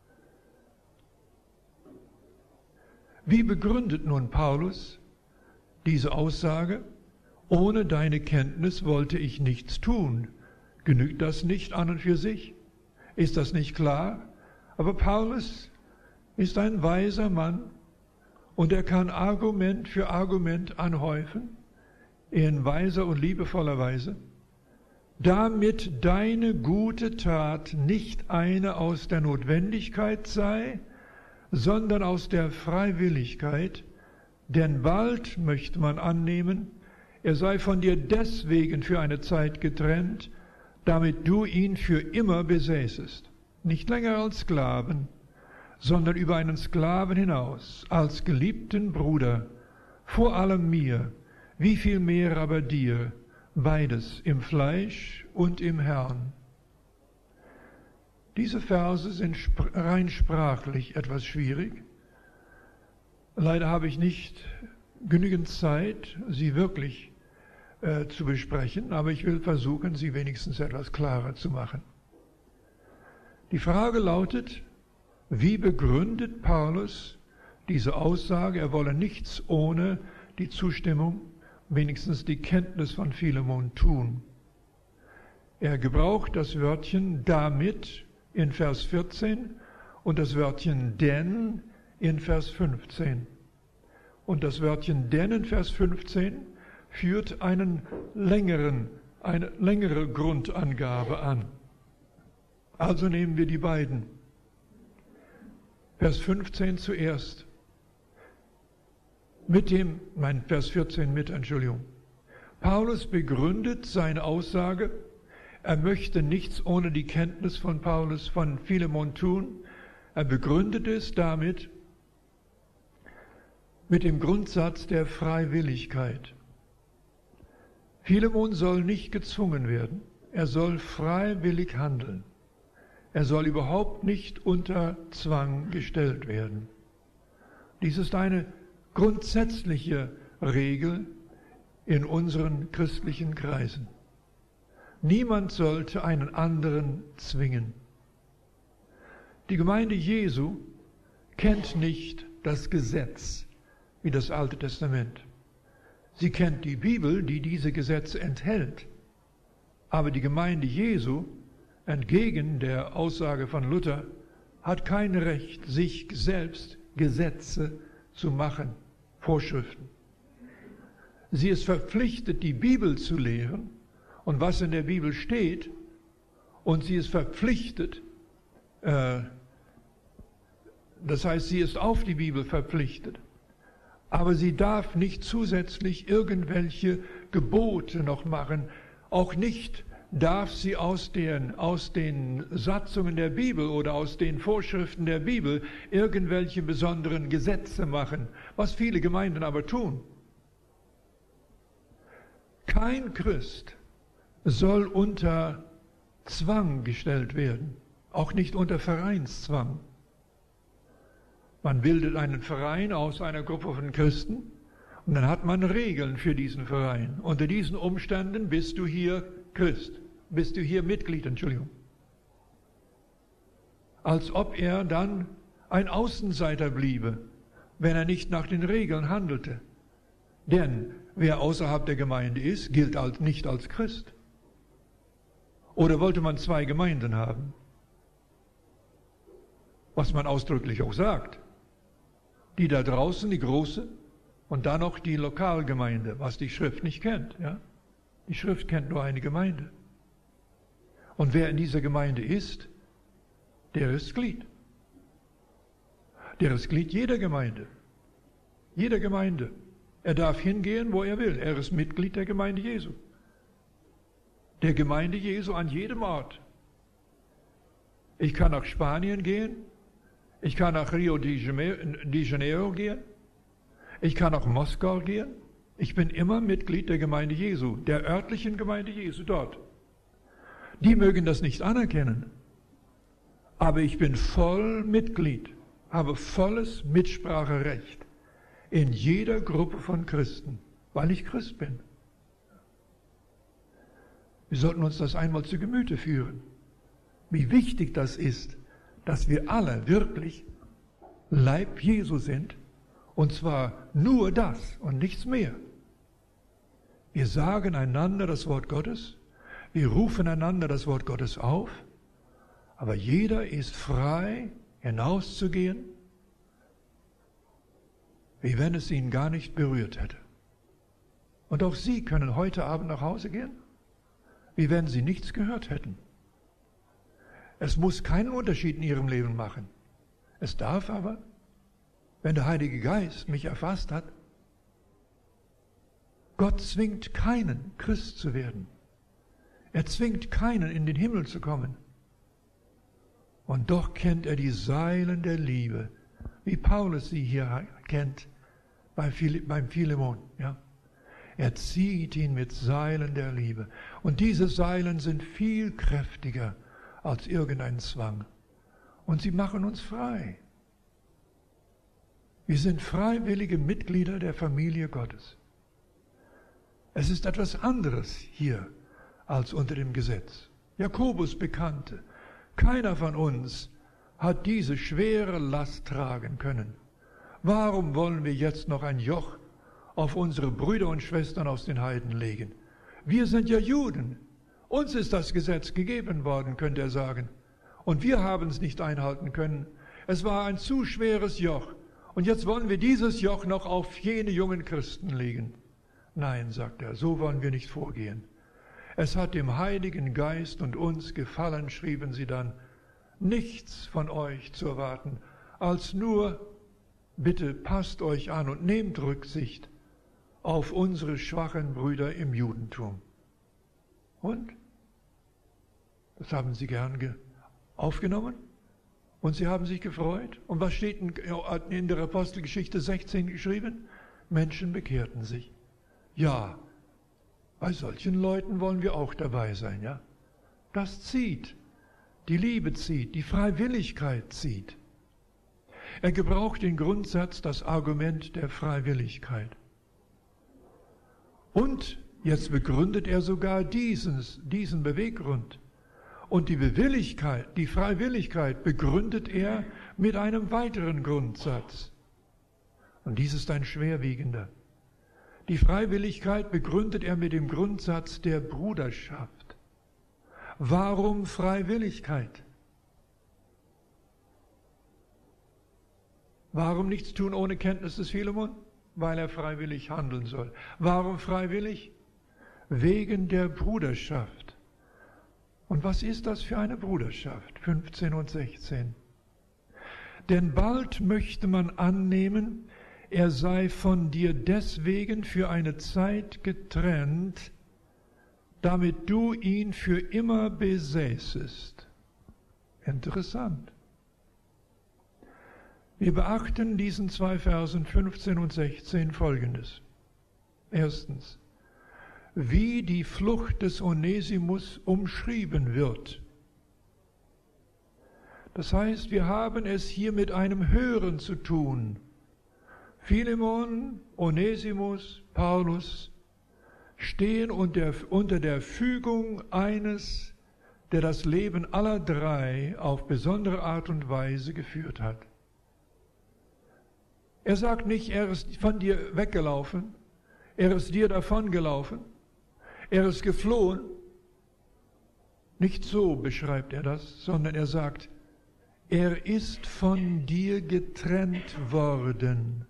Wie begründet nun Paulus diese Aussage? Ohne deine Kenntnis wollte ich nichts tun. Genügt das nicht an und für sich? Ist das nicht klar? Aber Paulus ist ein weiser Mann und er kann Argument für Argument anhäufen, in weiser und liebevoller Weise, damit deine gute Tat nicht eine aus der Notwendigkeit sei, sondern aus der Freiwilligkeit, denn bald möchte man annehmen, er sei von dir deswegen für eine Zeit getrennt, damit du ihn für immer besäßest, nicht länger als Sklaven, sondern über einen Sklaven hinaus, als geliebten Bruder, vor allem mir, wie viel mehr aber dir, beides im Fleisch und im Herrn. Diese Verse sind rein sprachlich etwas schwierig. Leider habe ich nicht genügend Zeit, sie wirklich äh, zu besprechen, aber ich will versuchen, sie wenigstens etwas klarer zu machen. Die Frage lautet, wie begründet Paulus diese Aussage, er wolle nichts ohne die Zustimmung, wenigstens die Kenntnis von Philemon tun? Er gebraucht das Wörtchen damit in Vers vierzehn und das Wörtchen denn in Vers fünfzehn. Und das Wörtchen denn in Vers fünfzehn führt einen längeren, eine längere Grundangabe an. Also nehmen wir die beiden. Vers fünfzehn zuerst. Mit dem, mein Vers vierzehn mit, Entschuldigung. Paulus begründet seine Aussage, er möchte nichts ohne die Kenntnis von Paulus, von Philemon tun. Er begründet es damit mit dem Grundsatz der Freiwilligkeit. Philemon soll nicht gezwungen werden, er soll freiwillig handeln. Er soll überhaupt nicht unter Zwang gestellt werden. Dies ist eine grundsätzliche Regel in unseren christlichen Kreisen. Niemand sollte einen anderen zwingen. Die Gemeinde Jesu kennt nicht das Gesetz wie das Alte Testament. Sie kennt die Bibel, die diese Gesetze enthält. Aber die Gemeinde Jesu, entgegen der Aussage von Luther, hat kein Recht, sich selbst Gesetze zu machen, Vorschriften. Sie ist verpflichtet, die Bibel zu lehren und was in der Bibel steht, und sie ist verpflichtet, äh, das heißt, sie ist auf die Bibel verpflichtet, aber sie darf nicht zusätzlich irgendwelche Gebote noch machen, auch nicht darf sie aus den, aus den Satzungen der Bibel oder aus den Vorschriften der Bibel irgendwelche besonderen Gesetze machen, was viele Gemeinden aber tun. Kein Christ soll unter Zwang gestellt werden, auch nicht unter Vereinszwang. Man bildet einen Verein aus einer Gruppe von Christen und dann hat man Regeln für diesen Verein. Unter diesen Umständen bist du hier Christ, bist du hier Mitglied, Entschuldigung. als ob er dann ein Außenseiter bliebe, wenn er nicht nach den Regeln handelte. Denn wer außerhalb der Gemeinde ist, gilt als, nicht als Christ. Oder wollte man zwei Gemeinden haben? Was man ausdrücklich auch sagt. Die da draußen, die große, und dann noch die Lokalgemeinde, was die Schrift nicht kennt. Ja? Die Schrift kennt nur eine Gemeinde. Und wer in dieser Gemeinde ist, der ist Glied. Der ist Glied jeder Gemeinde. Jeder Gemeinde. Er darf hingehen, wo er will. Er ist Mitglied der Gemeinde Jesu. Der Gemeinde Jesu an jedem Ort. Ich kann nach Spanien gehen. Ich kann nach Rio de Janeiro gehen. Ich kann nach Moskau gehen. Ich bin immer Mitglied der Gemeinde Jesu, der örtlichen Gemeinde Jesu dort. Die mögen das nicht anerkennen. Aber ich bin voll Mitglied, habe volles Mitspracherecht in jeder Gruppe von Christen, weil ich Christ bin. Wir sollten uns das einmal zu Gemüte führen, wie wichtig das ist, dass wir alle wirklich Leib Jesu sind, und zwar nur das und nichts mehr. Wir sagen einander das Wort Gottes, wir rufen einander das Wort Gottes auf, aber jeder ist frei, hinauszugehen, wie wenn es ihn gar nicht berührt hätte. Und auch Sie können heute Abend nach Hause gehen, wie wenn Sie nichts gehört hätten. Es muss keinen Unterschied in Ihrem Leben machen. Es darf aber, wenn der Heilige Geist mich erfasst hat, Gott zwingt keinen, Christ zu werden. Er zwingt keinen, in den Himmel zu kommen. Und doch kennt er die Seilen der Liebe, wie Paulus sie hier kennt beim Philemon. Ja? Er zieht ihn mit Seilen der Liebe. Und diese Seilen sind viel kräftiger als irgendein Zwang. Und sie machen uns frei. Wir sind freiwillige Mitglieder der Familie Gottes. Es ist etwas anderes hier als unter dem Gesetz. Jakobus bekannte, keiner von uns hat diese schwere Last tragen können. Warum wollen wir jetzt noch ein Joch auf unsere Brüder und Schwestern aus den Heiden legen? Wir sind ja Juden. Uns ist das Gesetz gegeben worden, könnte er sagen. Und wir haben es nicht einhalten können. Es war ein zu schweres Joch. Und jetzt wollen wir dieses Joch noch auf jene jungen Christen legen. Nein, sagt er, so wollen wir nicht vorgehen. Es hat dem Heiligen Geist und uns gefallen, schrieben sie dann, nichts von euch zu erwarten, als nur, bitte passt euch an und nehmt Rücksicht auf unsere schwachen Brüder im Judentum. Und? Das haben sie gern aufgenommen und sie haben sich gefreut. Und was steht in der Apostelgeschichte sechzehn geschrieben? Menschen bekehrten sich. Ja, bei solchen Leuten wollen wir auch dabei sein, ja? Das zieht, die Liebe zieht, die Freiwilligkeit zieht. Er gebraucht den Grundsatz, das Argument der Freiwilligkeit. Und jetzt begründet er sogar dieses, diesen Beweggrund. Und die Bewilligkeit, die Freiwilligkeit begründet er mit einem weiteren Grundsatz. Und dies ist ein schwerwiegender. Die Freiwilligkeit begründet er mit dem Grundsatz der Bruderschaft. Warum Freiwilligkeit? Warum nichts tun ohne Kenntnis des Philemon? Weil er freiwillig handeln soll. Warum freiwillig? Wegen der Bruderschaft. Und was ist das für eine Bruderschaft? fünfzehn und sechzehn. Denn bald möchte man annehmen, er sei von dir deswegen für eine Zeit getrennt, damit du ihn für immer besäßest. Interessant. Wir beachten diesen zwei Versen fünfzehn und sechzehn Folgendes. Erstens, wie die Flucht des Onesimus umschrieben wird. Das heißt, wir haben es hier mit einem Hören zu tun. Philemon, Onesimus, Paulus stehen unter, unter der Fügung eines der das Leben aller drei auf besondere Art und Weise geführt hat. Er sagt nicht, er ist von dir weggelaufen, er ist dir davongelaufen, er ist geflohen. Nicht so beschreibt er das, sondern er sagt, er ist von dir getrennt worden.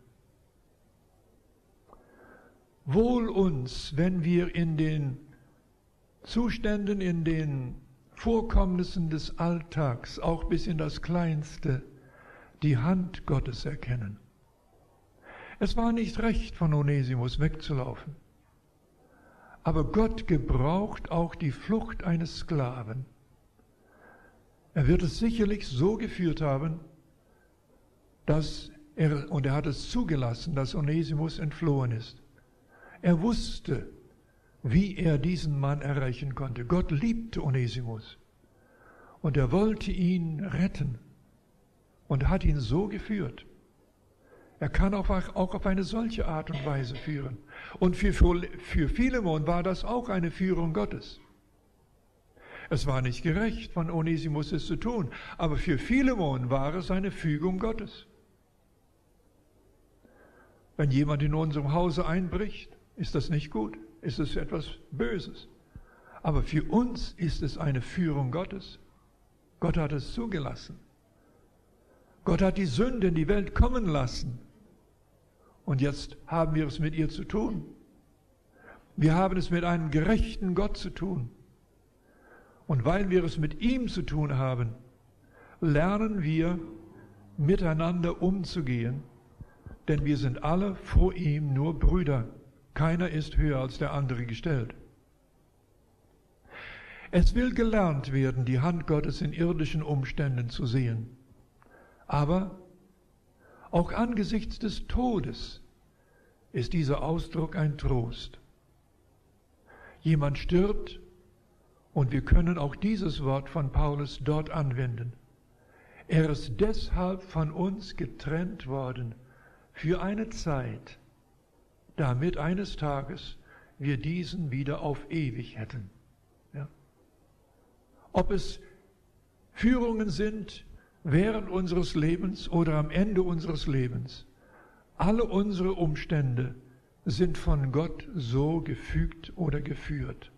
Wohl uns, wenn wir in den Zuständen, in den Vorkommnissen des Alltags, auch bis in das Kleinste, die Hand Gottes erkennen. Es war nicht recht, von Onesimus wegzulaufen. Aber Gott gebraucht auch die Flucht eines Sklaven. Er wird es sicherlich so geführt haben, dass er, und er hat es zugelassen, dass Onesimus entflohen ist. Er wusste, wie er diesen Mann erreichen konnte. Gott liebte Onesimus und er wollte ihn retten und hat ihn so geführt. Er kann auch, auch auf eine solche Art und Weise führen. Und für, für Philemon war das auch eine Führung Gottes. Es war nicht gerecht, von Onesimus es zu tun, aber für Philemon war es eine Fügung Gottes. Wenn jemand in unserem Hause einbricht, ist das nicht gut, ist es etwas Böses. Aber für uns ist es eine Führung Gottes. Gott hat es zugelassen. Gott hat die Sünde in die Welt kommen lassen. Und jetzt haben wir es mit ihr zu tun. Wir haben es mit einem gerechten Gott zu tun. Und weil wir es mit ihm zu tun haben, lernen wir miteinander umzugehen, denn wir sind alle vor ihm nur Brüder. Keiner ist höher als der andere gestellt. Es will gelernt werden, die Hand Gottes in irdischen Umständen zu sehen. Aber auch angesichts des Todes ist dieser Ausdruck ein Trost. Jemand stirbt und wir können auch dieses Wort von Paulus dort anwenden. Er ist deshalb von uns getrennt worden für eine Zeit, damit eines Tages wir diesen wieder auf ewig hätten. Ja? Ob es Führungen sind während unseres Lebens oder am Ende unseres Lebens, alle unsere Umstände sind von Gott so gefügt oder geführt.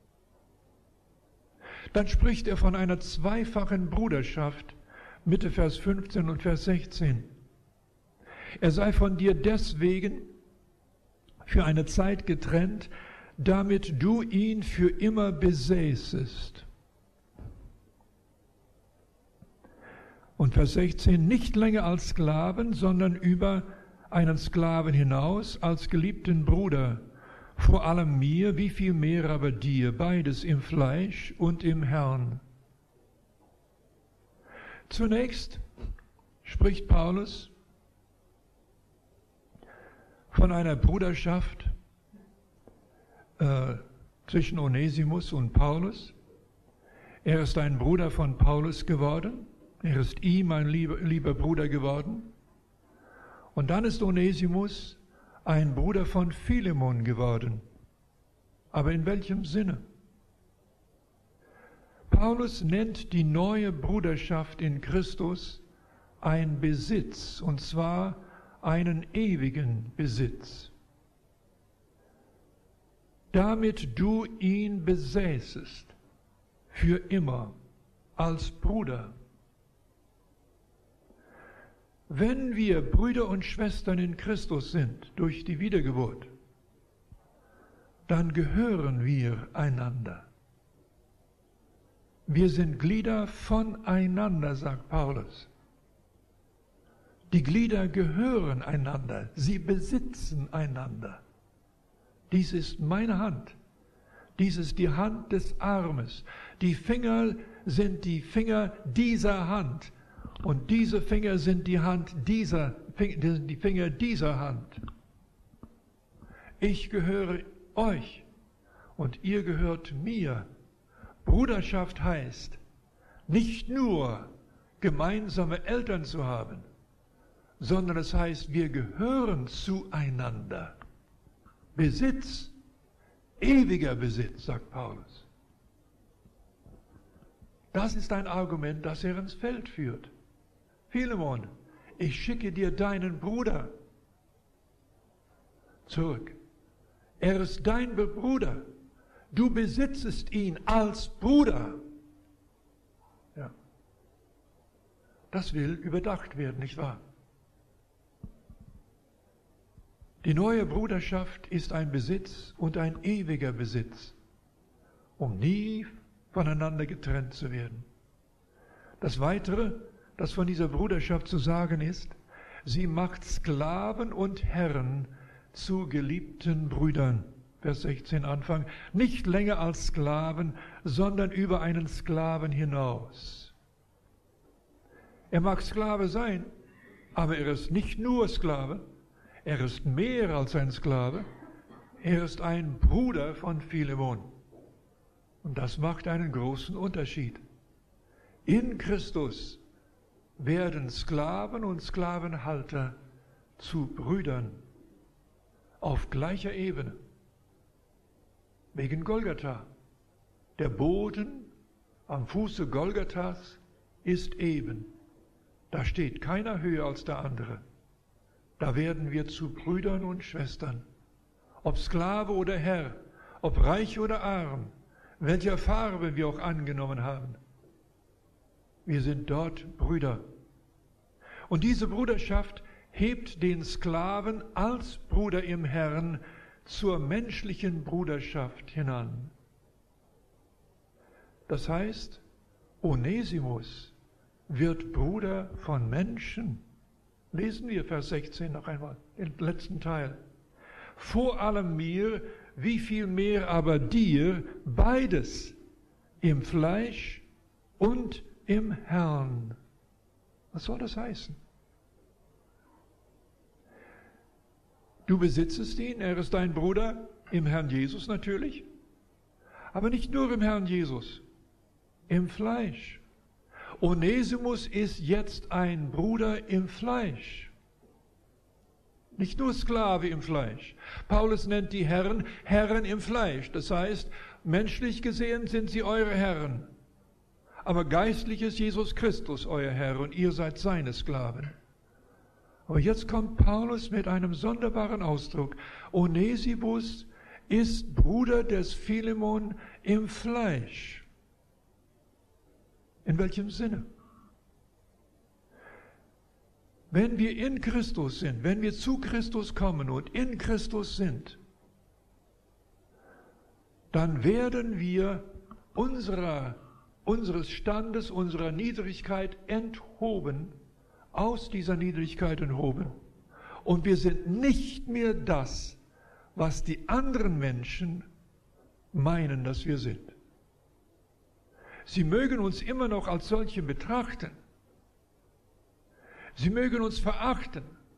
Dann spricht er von einer zweifachen Bruderschaft, Mitte Vers fünfzehn und Vers sechzehn. Er sei von dir deswegen für eine Zeit getrennt, damit du ihn für immer besäßest. Und Vers sechzehn, nicht länger als Sklaven, sondern über einen Sklaven hinaus als geliebten Bruder, vor allem mir, wie viel mehr aber dir, beides im Fleisch und im Herrn. Zunächst spricht Paulus von einer Bruderschaft äh, zwischen Onesimus und Paulus. Er ist ein Bruder von Paulus geworden. Er ist ihm ein lieber, lieber Bruder geworden. Und dann ist Onesimus ein Bruder von Philemon geworden. Aber in welchem Sinne? Paulus nennt die neue Bruderschaft in Christus ein Besitz, und zwar einen ewigen Besitz. Damit du ihn besäßest, für immer, als Bruder. Wenn wir Brüder und Schwestern in Christus sind, durch die Wiedergeburt, dann gehören wir einander. Wir sind Glieder voneinander, sagt Paulus. Die Glieder gehören einander, sie besitzen einander. Dies ist meine Hand, dies ist die Hand des Armes. Die Finger sind die Finger dieser Hand. Und diese Finger sind die Hand dieser, die Finger dieser Hand. Ich gehöre euch und ihr gehört mir. Bruderschaft heißt, nicht nur gemeinsame Eltern zu haben, sondern es heißt, wir gehören zueinander. Besitz, ewiger Besitz, sagt Paulus. Das ist ein Argument, das er ins Feld führt. Philemon, ich schicke dir deinen Bruder zurück. Er ist dein Bruder. Du besitzest ihn als Bruder. Ja. Das will überdacht werden, nicht wahr? Die neue Bruderschaft ist ein Besitz und ein ewiger Besitz, um nie voneinander getrennt zu werden. Das Weitere, das von dieser Bruderschaft zu sagen ist, sie macht Sklaven und Herren zu geliebten Brüdern. Vers sechzehn Anfang. Nicht länger als Sklaven, sondern über einen Sklaven hinaus. Er mag Sklave sein, aber er ist nicht nur Sklave, er ist mehr als ein Sklave, er ist ein Bruder von Philemon. Und das macht einen großen Unterschied. In Christus werden Sklaven und Sklavenhalter zu Brüdern auf gleicher Ebene. Wegen Golgatha. Der Boden am Fuße Golgathas ist eben. Da steht keiner höher als der andere. Da werden wir zu Brüdern und Schwestern. Ob Sklave oder Herr, ob reich oder arm, welcher Farbe wir auch angenommen haben. Wir sind dort Brüder. Und diese Bruderschaft hebt den Sklaven als Bruder im Herrn zur menschlichen Bruderschaft hinan. Das heißt, Onesimus wird Bruder von Menschen. Lesen wir Vers sechzehn noch einmal, den letzten Teil. Vor allem mir, wie viel mehr aber dir, beides im Fleisch und im Herrn. Was soll das heißen? Du besitzest ihn, er ist dein Bruder, im Herrn Jesus natürlich, aber nicht nur im Herrn Jesus, im Fleisch. Onesimus ist jetzt ein Bruder im Fleisch. Nicht nur Sklave im Fleisch. Paulus nennt die Herren Herren im Fleisch. Das heißt, menschlich gesehen sind sie eure Herren. Aber geistlich ist Jesus Christus euer Herr und ihr seid seine Sklaven. Aber jetzt kommt Paulus mit einem sonderbaren Ausdruck. Onesimus ist Bruder des Philemon im Fleisch. In welchem Sinne? Wenn wir in Christus sind, wenn wir zu Christus kommen und in Christus sind, dann werden wir unserer, unseres Standes, unserer Niedrigkeit enthoben, aus dieser Niedrigkeit enthoben. Und wir sind nicht mehr das, was die anderen Menschen meinen, dass wir sind. Sie mögen uns immer noch als solche betrachten. Sie mögen uns verachten.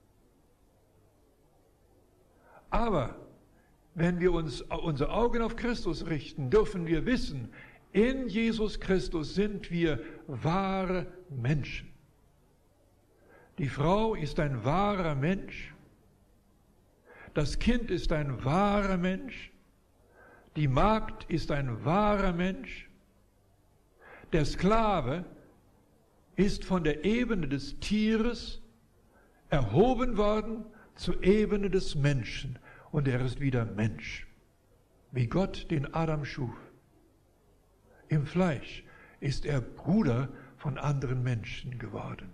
Aber wenn wir uns unsere Augen auf Christus richten, dürfen wir wissen, in Jesus Christus sind wir wahre Menschen. Die Frau ist ein wahrer Mensch. Das Kind ist ein wahrer Mensch. Die Magd ist ein wahrer Mensch. Der Sklave ist von der Ebene des Tieres erhoben worden zur Ebene des Menschen. Und er ist wieder Mensch, wie Gott den Adam schuf. Im Fleisch ist er Bruder von anderen Menschen geworden.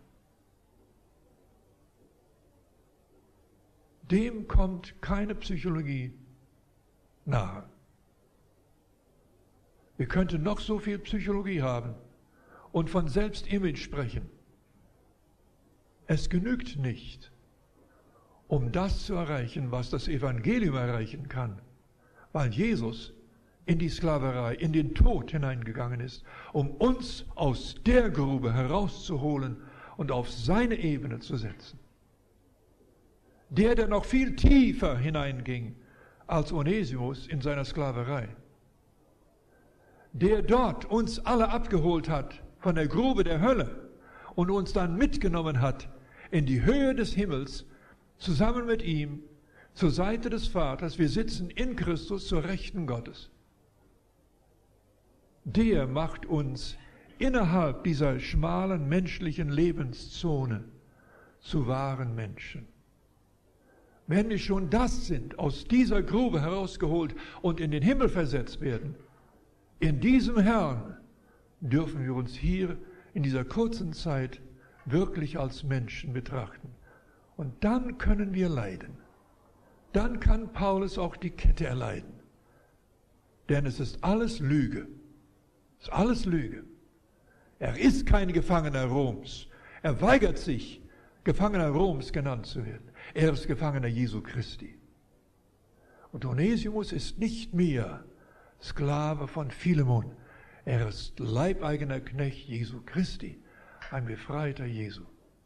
Dem kommt keine Psychologie nahe. Wir könnten noch so viel Psychologie haben und von Selbstimage sprechen. Es genügt nicht, um das zu erreichen, was das Evangelium erreichen kann, weil Jesus in die Sklaverei, in den Tod hineingegangen ist, um uns aus der Grube herauszuholen und auf seine Ebene zu setzen. Der, der noch viel tiefer hineinging als Onesimus in seiner Sklaverei, der dort uns alle abgeholt hat von der Grube der Hölle und uns dann mitgenommen hat in die Höhe des Himmels, zusammen mit ihm, zur Seite des Vaters. Wir sitzen in Christus zur Rechten Gottes. Der macht uns innerhalb dieser schmalen menschlichen Lebenszone zu wahren Menschen. Wenn wir schon das sind, aus dieser Grube herausgeholt und in den Himmel versetzt werden, in diesem Herrn dürfen wir uns hier in dieser kurzen Zeit wirklich als Menschen betrachten. Und dann können wir leiden. Dann kann Paulus auch die Kette erleiden. Denn es ist alles Lüge. Es ist alles Lüge. Er ist kein Gefangener Roms. Er weigert sich, Gefangener Roms genannt zu werden. Er ist Gefangener Jesu Christi. Und Onesimus ist nicht mehr Sklave von Philemon. Er ist leibeigener Knecht Jesu Christi, ein Befreiter Jesu.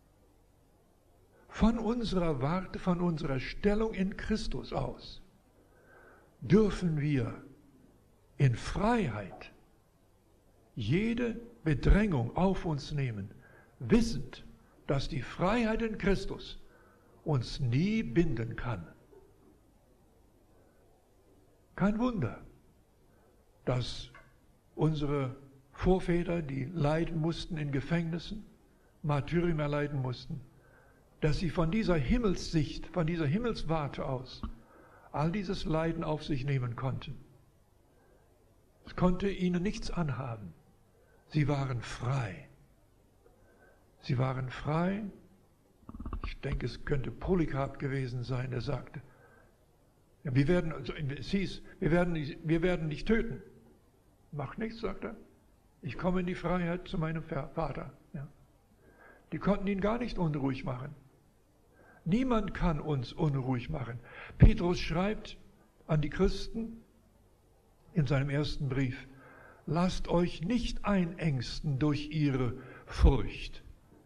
Von unserer Warte, von unserer Stellung in Christus aus dürfen wir in Freiheit jede Bedrängung auf uns nehmen, wissend, dass die Freiheit in Christus uns nie binden kann. Kein Wunder, dass unsere Vorväter, die leiden mussten in Gefängnissen, Martyrium erleiden mussten, dass sie von dieser Himmelssicht, von dieser Himmelswarte aus all dieses Leiden auf sich nehmen konnten. Es konnte ihnen nichts anhaben. Sie waren frei. Sie waren frei. Ich denke, es könnte Polycarp gewesen sein, der sagte, ja, wir werden, also es hieß, wir werden, wir werden dich töten. Macht nichts, sagt er. Ich komme in die Freiheit zu meinem Vater. Ja. Die konnten ihn gar nicht unruhig machen. Niemand kann uns unruhig machen. Petrus schreibt an die Christen in seinem ersten Brief, lasst euch nicht einängsten durch ihre Furcht.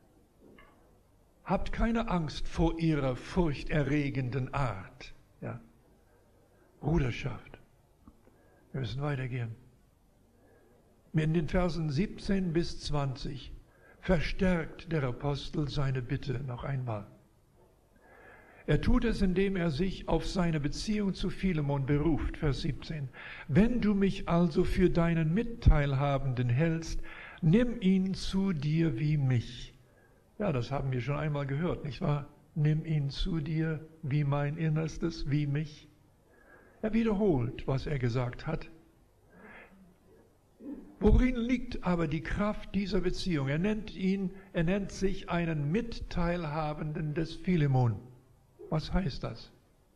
Habt keine Angst vor ihrer furchterregenden Art. Ja. Bruderschaft. Wir müssen weitergehen. In den Versen siebzehn bis zwanzig verstärkt der Apostel seine Bitte noch einmal. Er tut es, indem er sich auf seine Beziehung zu Philemon beruft, Vers siebzehn. Wenn du mich also für deinen Mitteilhabenden hältst, nimm ihn zu dir wie mich. Ja, das haben wir schon einmal gehört, nicht wahr? Nimm ihn zu dir wie mein Innerstes, wie mich. Er wiederholt, was er gesagt hat. Worin liegt aber die Kraft dieser Beziehung? Er nennt ihn, er nennt sich einen Mitteilhabenden des Philemon. Was heißt das?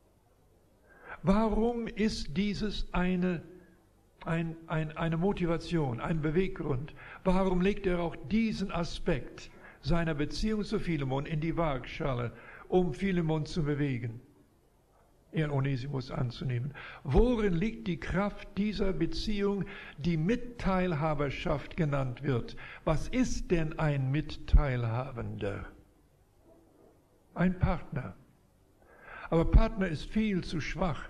Warum ist dieses eine, ein, ein, eine Motivation, ein Beweggrund? Warum legt er auch diesen Aspekt seiner Beziehung zu Philemon in die Waagschale, um Philemon zu bewegen, ihren Onesimus anzunehmen? Worin liegt die Kraft dieser Beziehung, die Mitteilhaberschaft genannt wird? Was ist denn ein Mitteilhabender? Ein Partner. Aber Partner ist viel zu schwach,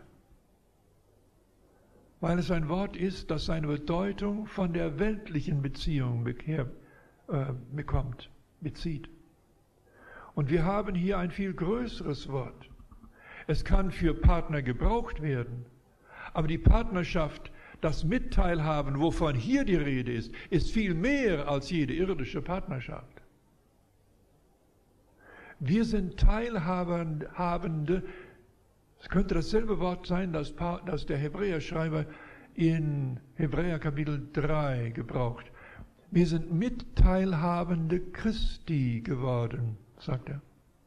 weil es ein Wort ist, das seine Bedeutung von der weltlichen Beziehung bekehr, äh, bekommt, bezieht. Und wir haben hier ein viel größeres Wort. Es kann für Partner gebraucht werden, aber die Partnerschaft, das Mitteilhaben, wovon hier die Rede ist, ist viel mehr als jede irdische Partnerschaft. Wir sind Teilhabende, es könnte dasselbe Wort sein, das, das der Hebräerschreiber in Hebräer Kapitel drei gebraucht. Wir sind Mitteilhabende Christi geworden, sagt er.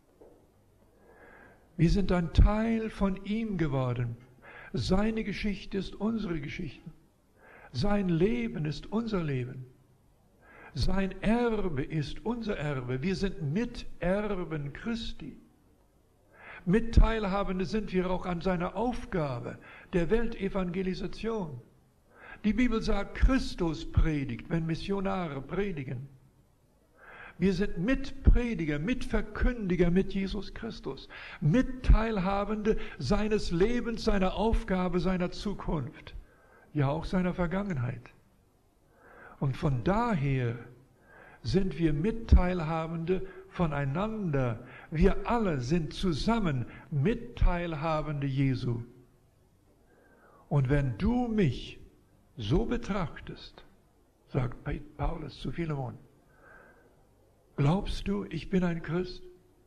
Wir sind ein Teil von ihm geworden. Seine Geschichte ist unsere Geschichte. Sein Leben ist unser Leben. Sein Erbe ist unser Erbe. Wir sind Miterben Christi. Mitteilhabende sind wir auch an seiner Aufgabe der Weltevangelisation. Die Bibel sagt, Christus predigt, wenn Missionare predigen. Wir sind Mitprediger, Mitverkündiger mit Jesus Christus, Mitteilhabende seines Lebens, seiner Aufgabe, seiner Zukunft, ja auch seiner Vergangenheit. Und von daher sind wir Mitteilhabende voneinander. Wir alle sind zusammen Mitteilhabende Jesu. Und wenn du mich so betrachtest, sagt Paulus zu Philemon. Glaubst du, ich bin ein Christ?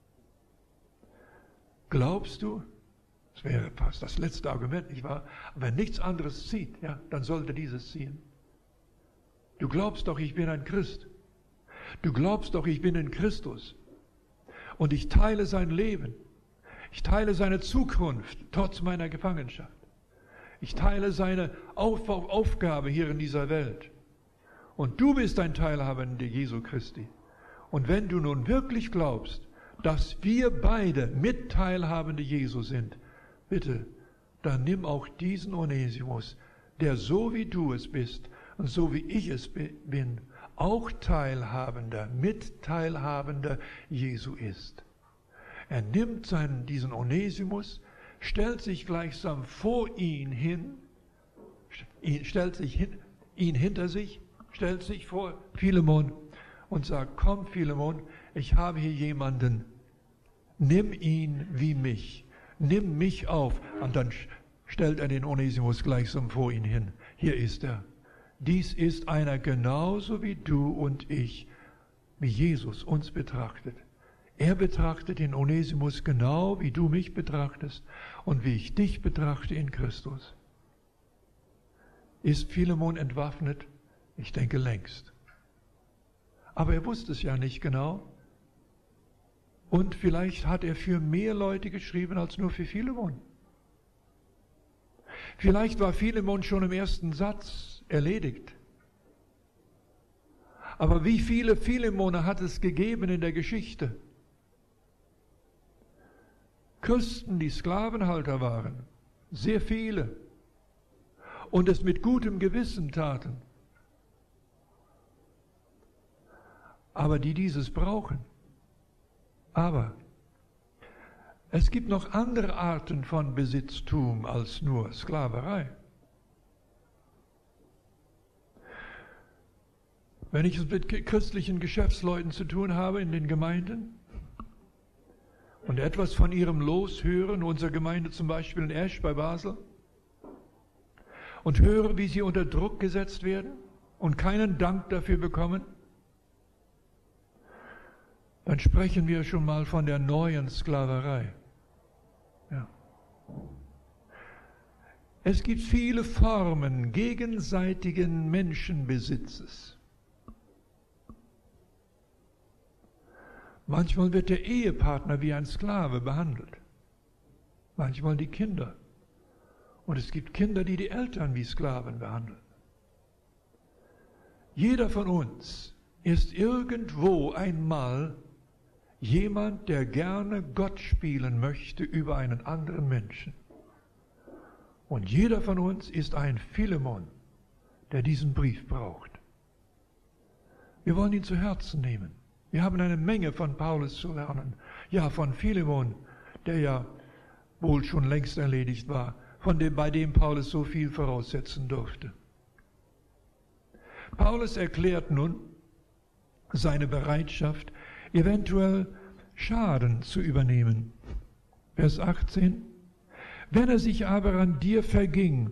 Glaubst du? Das wäre fast das letzte Argument, nicht wahr? Aber wenn nichts anderes zieht, ja, dann sollte dieses ziehen. Du glaubst doch, ich bin ein Christ. Du glaubst doch, ich bin in Christus. Und ich teile sein Leben. Ich teile seine Zukunft, trotz meiner Gefangenschaft. Ich teile seine Auf- Aufgabe hier in dieser Welt. Und du bist ein Teilhaber in Jesu Christi. Und wenn du nun wirklich glaubst, dass wir beide Mitteilhabende Jesu sind, bitte, dann nimm auch diesen Onesimus, der so wie du es bist und so wie ich es bin, auch Teilhabender, Mitteilhabender Jesu ist. Er nimmt seinen, diesen Onesimus, stellt sich gleichsam vor ihn hin, stellt sich hin, ihn hinter sich, stellt sich vor Philemon und sagt, komm Philemon, ich habe hier jemanden, nimm ihn wie mich, nimm mich auf. Und dann stellt er den Onesimus gleichsam vor ihn hin. Hier ist er. Dies ist einer genauso wie du und ich, wie Jesus uns betrachtet. Er betrachtet den Onesimus genau, wie du mich betrachtest und wie ich dich betrachte in Christus. Ist Philemon entwaffnet? Ich denke längst. Aber er wusste es ja nicht genau. Und vielleicht hat er für mehr Leute geschrieben als nur für Philemon. Vielleicht war Philemon schon im ersten Satz erledigt. Aber wie viele Philemone hat es gegeben in der Geschichte? Christen, die Sklavenhalter waren, sehr viele, und es mit gutem Gewissen taten, aber die dieses brauchen. Aber es gibt noch andere Arten von Besitztum als nur Sklaverei. Wenn ich es mit christlichen Geschäftsleuten zu tun habe in den Gemeinden und etwas von ihrem Los höre, in unserer Gemeinde zum Beispiel in Esch bei Basel, und höre, wie sie unter Druck gesetzt werden und keinen Dank dafür bekommen, dann sprechen wir schon mal von der neuen Sklaverei. Ja. Es gibt viele Formen gegenseitigen Menschenbesitzes. Manchmal wird der Ehepartner wie ein Sklave behandelt. Manchmal die Kinder. Und es gibt Kinder, die die Eltern wie Sklaven behandeln. Jeder von uns ist irgendwo einmal jemand, der gerne Gott spielen möchte über einen anderen Menschen. Und jeder von uns ist ein Philemon, der diesen Brief braucht. Wir wollen ihn zu Herzen nehmen. Wir haben eine Menge von Paulus zu lernen. Ja, von Philemon, der ja wohl schon längst erledigt war, von dem, bei dem Paulus so viel voraussetzen durfte. Paulus erklärt nun seine Bereitschaft, eventuell Schaden zu übernehmen. Vers achtzehn. Wenn er sich aber an dir verging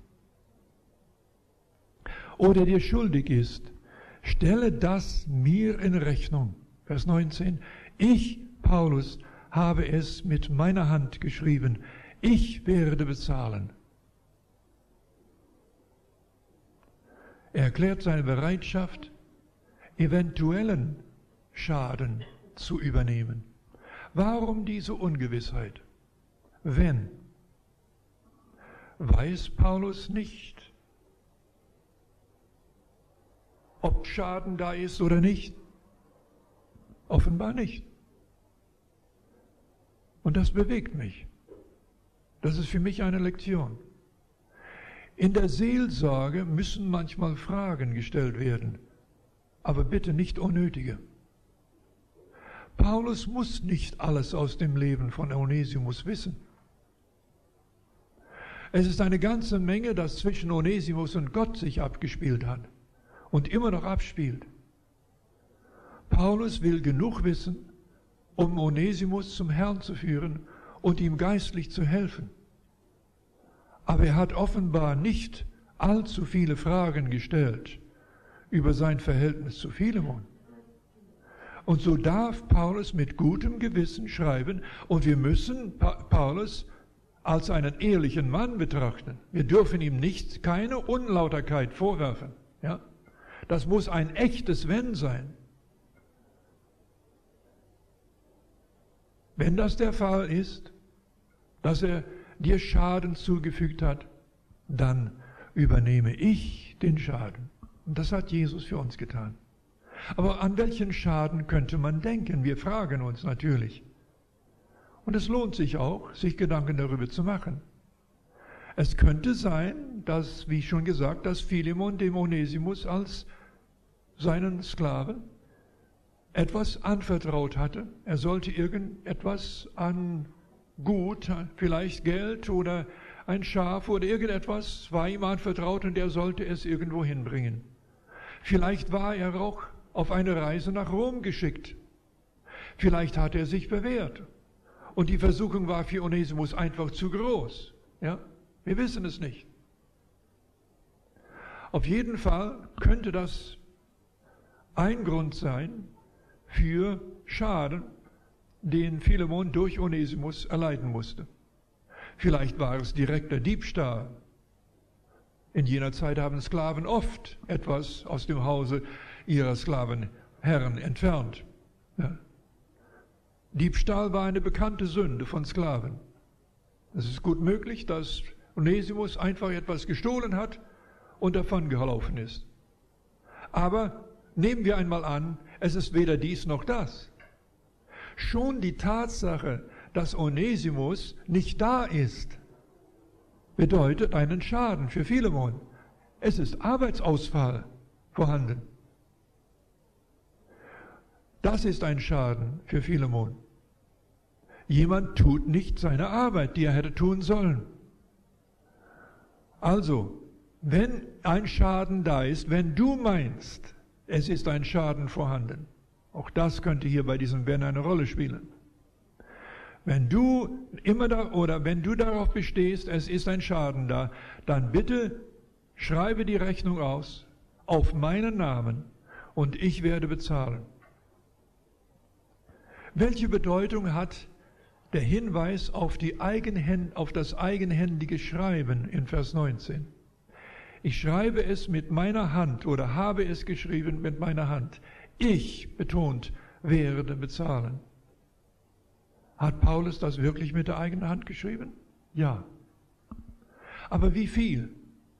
oder dir schuldig ist, stelle das mir in Rechnung. Vers neunzehn. Ich, Paulus, habe es mit meiner Hand geschrieben. Ich werde bezahlen. Er erklärt seine Bereitschaft, eventuellen Schaden zu übernehmen. Warum diese Ungewissheit? Wenn, weiß Paulus nicht, ob Schaden da ist oder nicht? Offenbar nicht. Und das bewegt mich. Das ist für mich eine Lektion. In der Seelsorge müssen manchmal Fragen gestellt werden, aber bitte nicht unnötige. Paulus muss nicht alles aus dem Leben von Onesimus wissen. Es ist eine ganze Menge, das zwischen Onesimus und Gott sich abgespielt hat und immer noch abspielt. Paulus will genug wissen, um Onesimus zum Herrn zu führen und ihm geistlich zu helfen. Aber er hat offenbar nicht allzu viele Fragen gestellt über sein Verhältnis zu Philemon. Und so darf Paulus mit gutem Gewissen schreiben, und wir müssen pa- Paulus als einen ehrlichen Mann betrachten. Wir dürfen ihm nicht keine Unlauterkeit vorwerfen. Ja? Das muss ein echtes Wenn sein. Wenn das der Fall ist, dass er dir Schaden zugefügt hat, dann übernehme ich den Schaden. Und das hat Jesus für uns getan. Aber an welchen Schaden könnte man denken? Wir fragen uns natürlich. Und es lohnt sich auch, sich Gedanken darüber zu machen. Es könnte sein, dass, wie schon gesagt, dass Philemon dem Onesimus als seinen Sklaven etwas anvertraut hatte. Er sollte irgendetwas an Gut, vielleicht Geld oder ein Schaf oder irgendetwas war ihm anvertraut und er sollte es irgendwo hinbringen. Vielleicht war er auch auf eine Reise nach Rom geschickt. Vielleicht hat er sich bewährt. Und die Versuchung war für Onesimus einfach zu groß. Ja? Wir wissen es nicht. Auf jeden Fall könnte das ein Grund sein für Schaden, den Philemon durch Onesimus erleiden musste. Vielleicht war es direkter Diebstahl. In jener Zeit haben Sklaven oft etwas aus dem Hause ihrer Sklavenherren entfernt. Ja. Diebstahl war eine bekannte Sünde von Sklaven. Es ist gut möglich, dass Onesimus einfach etwas gestohlen hat und davongelaufen ist. Aber nehmen wir einmal an, es ist weder dies noch das. Schon die Tatsache, dass Onesimus nicht da ist, bedeutet einen Schaden für Philemon. Es ist Arbeitsausfall vorhanden. Das ist ein Schaden für Philemon. Jemand tut nicht seine Arbeit, die er hätte tun sollen. Also, wenn ein Schaden da ist, wenn du meinst, es ist ein Schaden vorhanden, auch das könnte hier bei diesem Wenn eine Rolle spielen. Wenn du immer da, oder wenn du darauf bestehst, es ist ein Schaden da, dann bitte schreibe die Rechnung aus auf meinen Namen und ich werde bezahlen. Welche Bedeutung hat der Hinweis auf, die Eigenhänd, auf das eigenhändige Schreiben in Vers neunzehn? Ich schreibe es mit meiner Hand oder habe es geschrieben mit meiner Hand. Ich, betont, werde bezahlen. Hat Paulus das wirklich mit der eigenen Hand geschrieben? Ja. Aber wie viel?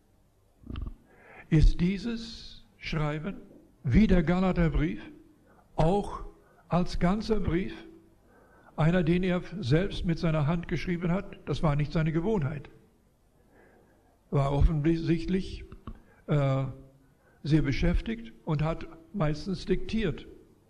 Ist dieses Schreiben, wie der Galaterbrief, auch als ganzer Brief, einer, den er selbst mit seiner Hand geschrieben hat? Das war nicht seine Gewohnheit. War offensichtlich äh, sehr beschäftigt und hat meistens diktiert.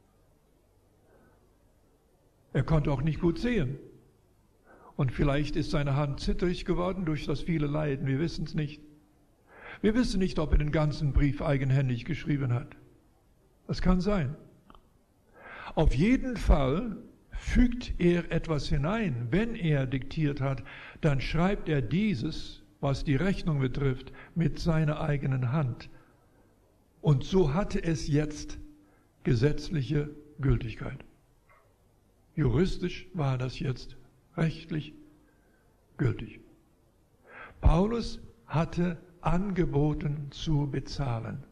Er konnte auch nicht gut sehen. Und vielleicht ist seine Hand zitterig geworden durch das viele Leiden. Wir wissen es nicht. Wir wissen nicht, ob er den ganzen Brief eigenhändig geschrieben hat. Das kann sein. Auf jeden Fall fügt er etwas hinein. Wenn er diktiert hat, dann schreibt er dieses, was die Rechnung betrifft, mit seiner eigenen Hand. Und so hatte es jetzt gesetzliche Gültigkeit. Juristisch war das jetzt rechtlich gültig. Paulus hatte angeboten zu bezahlen.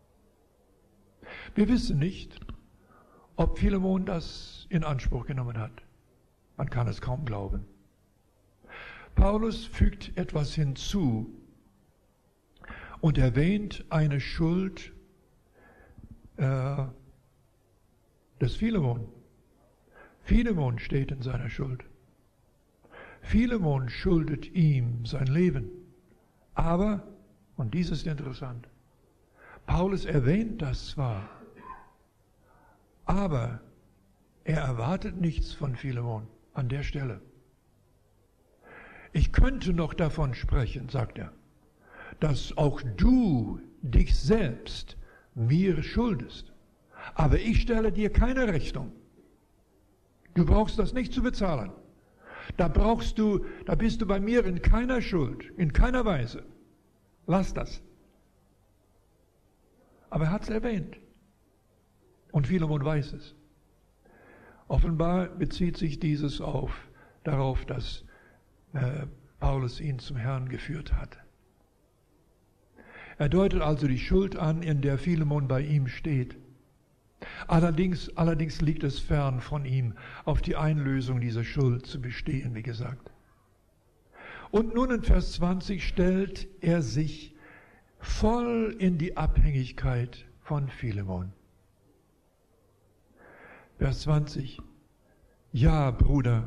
Wir wissen nicht, ob Philemon das in Anspruch genommen hat. Man kann es kaum glauben. Paulus fügt etwas hinzu und erwähnt eine Schuld äh, des Philemon. Philemon steht in seiner Schuld. Philemon schuldet ihm sein Leben. Aber, und dies ist interessant, Paulus erwähnt das zwar, aber er erwartet nichts von Philemon an der Stelle. Ich könnte noch davon sprechen, sagt er, dass auch du dich selbst mir schuldest. Aber ich stelle dir keine Rechnung. Du brauchst das nicht zu bezahlen. Da brauchst du, da bist du bei mir in keiner Schuld, in keiner Weise. Lass das. Aber er hat es erwähnt. Und Philemon weiß es. Offenbar bezieht sich dieses auf, darauf, dass äh, Paulus ihn zum Herrn geführt hat. Er deutet also die Schuld an, in der Philemon bei ihm steht. Allerdings, allerdings liegt es fern von ihm, auf die Einlösung dieser Schuld zu bestehen, wie gesagt. Und nun in Vers zwanzig stellt er sich voll in die Abhängigkeit von Philemon. Vers zwanzig. Ja, Bruder,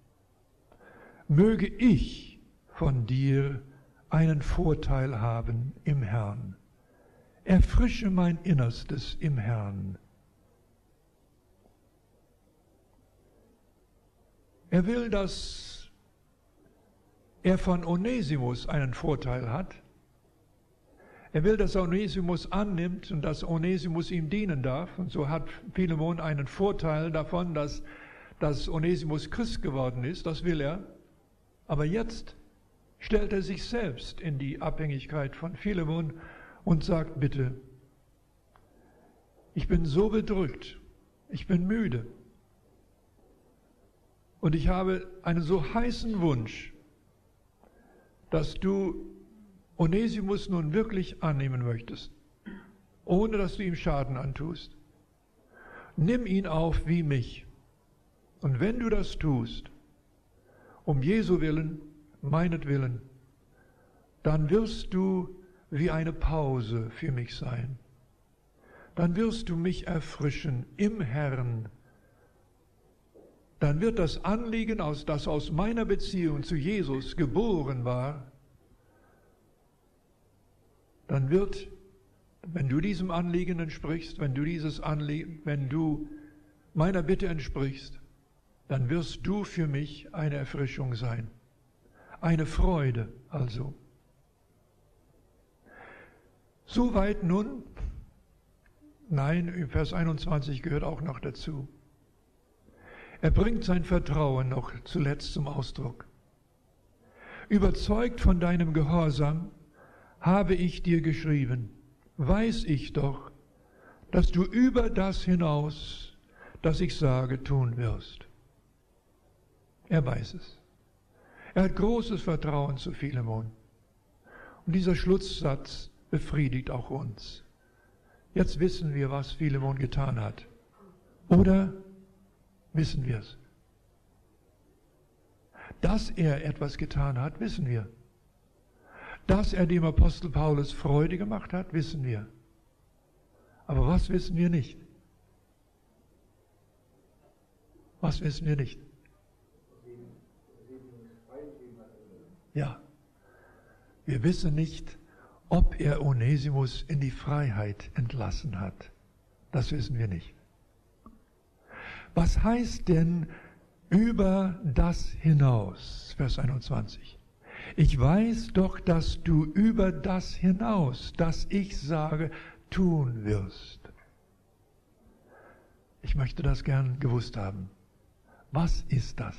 möge ich von dir einen Vorteil haben im Herrn. Erfrische mein Innerstes im Herrn. Er will, dass er von Onesimus einen Vorteil hat. Er will, dass Onesimus annimmt und dass Onesimus ihm dienen darf. Und so hat Philemon einen Vorteil davon, dass, dass Onesimus Christ geworden ist. Das will er. Aber jetzt stellt er sich selbst in die Abhängigkeit von Philemon und sagt, bitte, ich bin so bedrückt, ich bin müde und ich habe einen so heißen Wunsch, dass du Onesimus nun wirklich annehmen möchtest, ohne dass du ihm Schaden antust. Nimm ihn auf wie mich. Und wenn du das tust, um Jesu willen, meinetwillen, dann wirst du wie eine Pause für mich sein. Dann wirst du mich erfrischen im Herrn. Dann wird das Anliegen, das aus meiner Beziehung zu Jesus geboren war, dann wird, wenn du diesem Anliegen entsprichst, wenn du dieses Anliegen, wenn du meiner Bitte entsprichst, dann wirst du für mich eine Erfrischung sein. Eine Freude also. Soweit nun, nein, Vers einundzwanzig gehört auch noch dazu. Er bringt sein Vertrauen noch zuletzt zum Ausdruck. Überzeugt von deinem Gehorsam habe ich dir geschrieben, weiß ich doch, dass du über das hinaus, das ich sage, tun wirst. Er weiß es. Er hat großes Vertrauen zu Philemon. Und dieser Schlusssatz befriedigt auch uns. Jetzt wissen wir, was Philemon getan hat. Oder wissen wir es? Dass er etwas getan hat, wissen wir. Dass er dem Apostel Paulus Freude gemacht hat, wissen wir. Aber was wissen wir nicht? Was wissen wir nicht? Ja, wir wissen nicht, ob er Onesimus in die Freiheit entlassen hat. Das wissen wir nicht. Was heißt denn über das hinaus? Vers einundzwanzig. Ich weiß doch, dass du über das hinaus, das ich sage, tun wirst. Ich möchte das gern gewusst haben. Was ist das?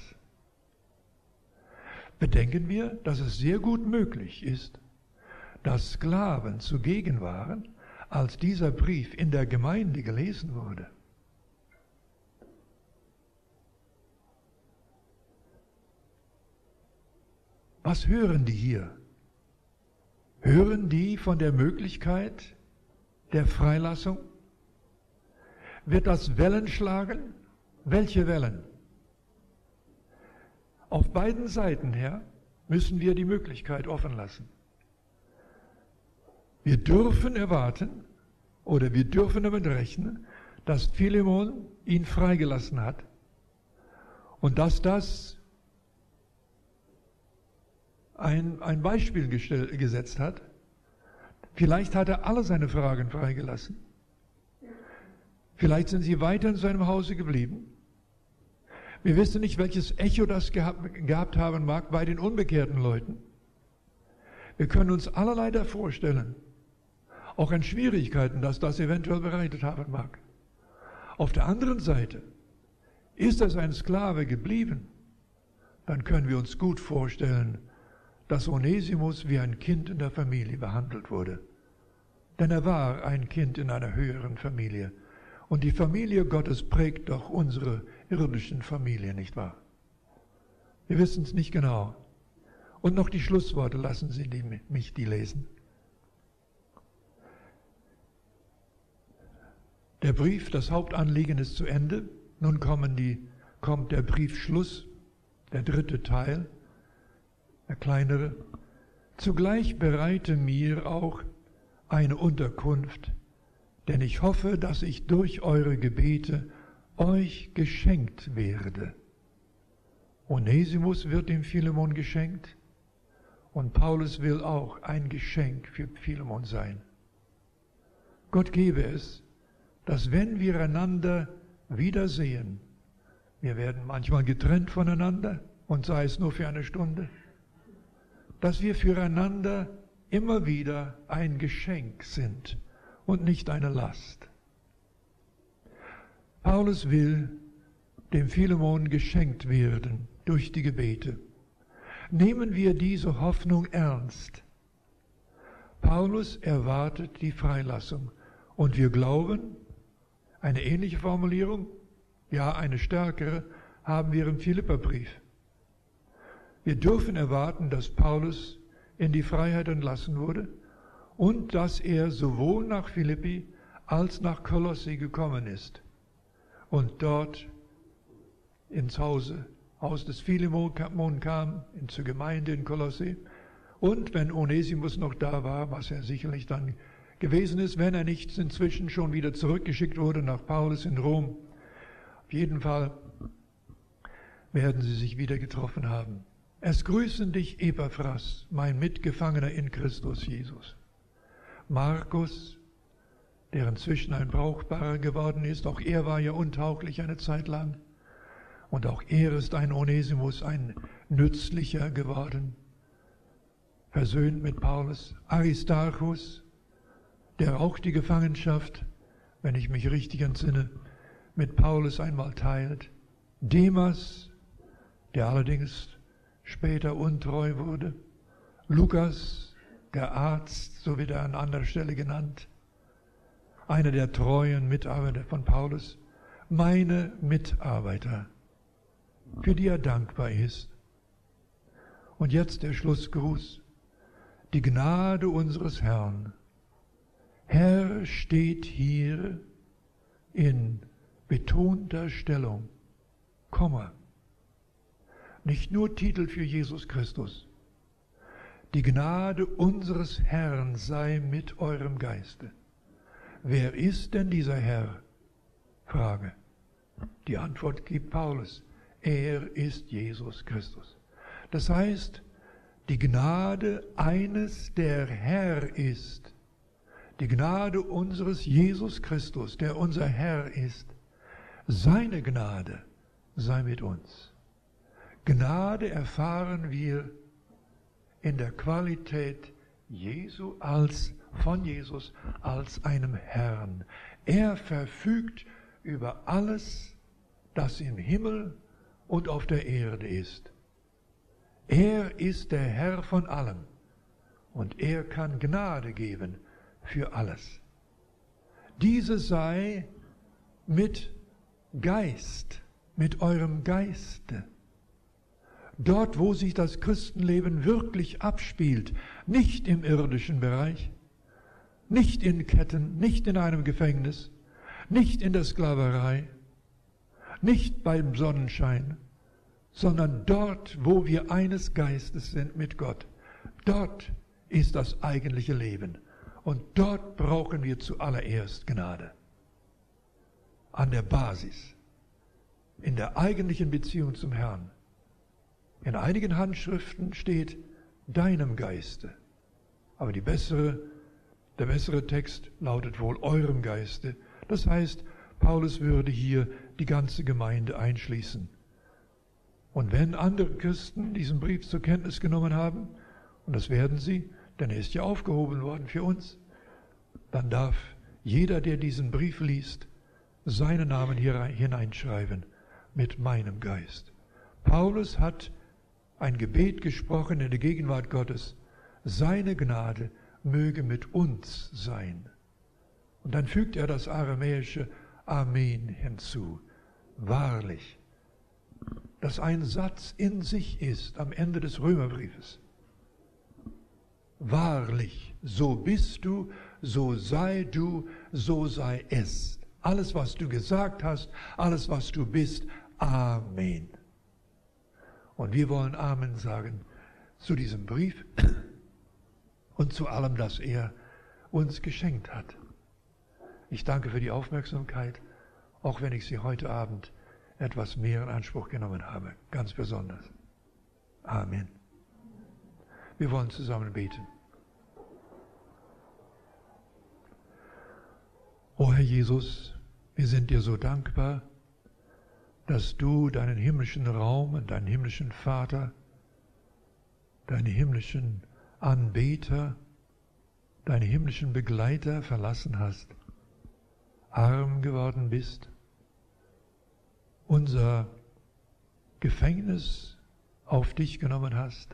Bedenken wir, dass es sehr gut möglich ist, dass Sklaven zugegen waren, als dieser Brief in der Gemeinde gelesen wurde. Was hören die hier? Hören die von der Möglichkeit der Freilassung? Wird das Wellen schlagen? Welche Wellen? Auf beiden Seiten her müssen wir die Möglichkeit offen lassen. Wir dürfen erwarten oder wir dürfen damit rechnen, dass Philemon ihn freigelassen hat und dass das ein, ein Beispiel gestell, gesetzt hat. Vielleicht hat er alle seine Fragen freigelassen. Vielleicht sind sie weiter in seinem Hause geblieben. Wir wissen nicht, welches Echo das gehabt, gehabt haben mag bei den unbekehrten Leuten. Wir können uns allerlei da vorstellen, auch an Schwierigkeiten, dass das eventuell bereitet haben mag. Auf der anderen Seite, ist es ein Sklave geblieben, dann können wir uns gut vorstellen, dass Onesimus wie ein Kind in der Familie behandelt wurde. Denn er war ein Kind in einer höheren Familie. Und die Familie Gottes prägt doch unsere irdischen Familien, nicht wahr? Wir wissen es nicht genau. Und noch die Schlussworte, lassen Sie die, mich die lesen. Der Brief, das Hauptanliegen ist zu Ende. Nun kommen die, kommt der Briefschluss, der dritte Teil, der kleinere. Zugleich bereite mir auch eine Unterkunft, denn ich hoffe, dass ich durch eure Gebete euch geschenkt werde. Onesimus wird dem Philemon geschenkt und Paulus will auch ein Geschenk für Philemon sein. Gott gebe es, dass wenn wir einander wiedersehen, wir werden manchmal getrennt voneinander und sei es nur für eine Stunde, dass wir füreinander immer wieder ein Geschenk sind und nicht eine Last. Paulus will dem Philemon geschenkt werden durch die Gebete. Nehmen wir diese Hoffnung ernst. Paulus erwartet die Freilassung und wir glauben, eine ähnliche Formulierung, ja eine stärkere, haben wir im Philipperbrief. Wir dürfen erwarten, dass Paulus in die Freiheit entlassen wurde und dass er sowohl nach Philippi als nach Kolossi gekommen ist und dort ins Hause, Haus des Philemon kam, zur Gemeinde in Kolossi. Und wenn Onesimus noch da war, was er sicherlich dann gewesen ist, wenn er nicht inzwischen schon wieder zurückgeschickt wurde nach Paulus in Rom, auf jeden Fall werden sie sich wieder getroffen haben. Es grüßen dich, Epaphras, mein Mitgefangener in Christus Jesus. Markus, der inzwischen ein Brauchbarer geworden ist, auch er war ja untauglich eine Zeit lang. Und auch er ist ein Onesimus, ein Nützlicher geworden, versöhnt mit Paulus. Aristarchus, der auch die Gefangenschaft, wenn ich mich richtig entsinne, mit Paulus einmal teilt. Demas, der allerdings später untreu wurde. Lukas, der Arzt, so wird er an anderer Stelle genannt, einer der treuen Mitarbeiter von Paulus, meine Mitarbeiter, für die er dankbar ist. Und jetzt der Schlussgruß. Die Gnade unseres Herrn. Herr steht hier in betonter Stellung, Komma. Nicht nur Titel für Jesus Christus. Die Gnade unseres Herrn sei mit eurem Geiste. Wer ist denn dieser Herr? Frage. Die Antwort gibt Paulus. Er ist Jesus Christus. Das heißt, die Gnade eines, der Herr ist, die Gnade unseres Jesus Christus, der unser Herr ist, seine Gnade sei mit uns. Gnade erfahren wir in der Qualität Jesu als, von Jesus als einem Herrn. Er verfügt über alles, das im Himmel und auf der Erde ist. Er ist der Herr von allem und er kann Gnade geben für alles. Diese sei mit Geist, mit eurem Geiste. Dort, wo sich das Christenleben wirklich abspielt, nicht im irdischen Bereich, nicht in Ketten, nicht in einem Gefängnis, nicht in der Sklaverei, nicht beim Sonnenschein, sondern dort, wo wir eines Geistes sind mit Gott. Dort ist das eigentliche Leben. Und dort brauchen wir zuallererst Gnade. An der Basis, in der eigentlichen Beziehung zum Herrn. In einigen Handschriften steht deinem Geiste. Aber die bessere, der bessere Text lautet wohl eurem Geiste. Das heißt, Paulus würde hier die ganze Gemeinde einschließen. Und wenn andere Christen diesen Brief zur Kenntnis genommen haben, und das werden sie, denn er ist ja aufgehoben worden für uns, dann darf jeder, der diesen Brief liest, seinen Namen hier hineinschreiben mit meinem Geist. Paulus hat ein Gebet gesprochen in der Gegenwart Gottes, seine Gnade möge mit uns sein. Und dann fügt er das aramäische Amen hinzu. Wahrlich. Das ein Satz in sich ist am Ende des Römerbriefes. Wahrlich, so bist du, so sei du, so sei es. Alles, was du gesagt hast, alles, was du bist, Amen. Und wir wollen Amen sagen zu diesem Brief und zu allem, das er uns geschenkt hat. Ich danke für die Aufmerksamkeit, auch wenn ich Sie heute Abend etwas mehr in Anspruch genommen habe, ganz besonders. Amen. Wir wollen zusammen beten. O Herr Jesus, wir sind dir so dankbar, dass du deinen himmlischen Raum und deinen himmlischen Vater, deine himmlischen Anbeter, deine himmlischen Begleiter verlassen hast, arm geworden bist, unser Gefängnis auf dich genommen hast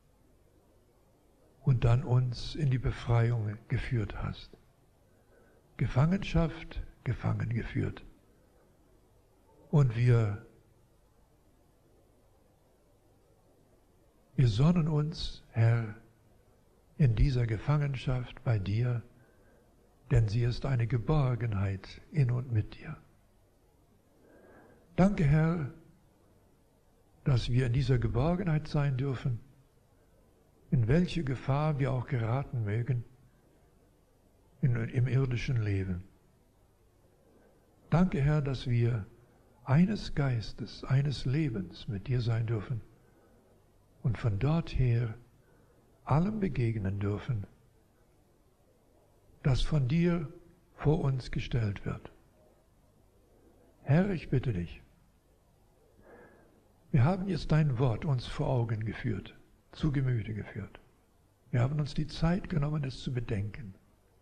und dann uns in die Befreiung geführt hast. Gefangenschaft gefangen geführt. Und wir, wir sonnen uns, Herr, in dieser Gefangenschaft bei dir, denn sie ist eine Geborgenheit in und mit dir. Danke, Herr, dass wir in dieser Geborgenheit sein dürfen, in welche Gefahr wir auch geraten mögen in, im irdischen Leben. Danke, Herr, dass wir eines Geistes, eines Lebens mit dir sein dürfen und von dort her allem begegnen dürfen, das von dir vor uns gestellt wird. Herr, ich bitte dich, wir haben jetzt dein Wort uns vor Augen geführt, zu Gemüte geführt. Wir haben uns die Zeit genommen, es zu bedenken.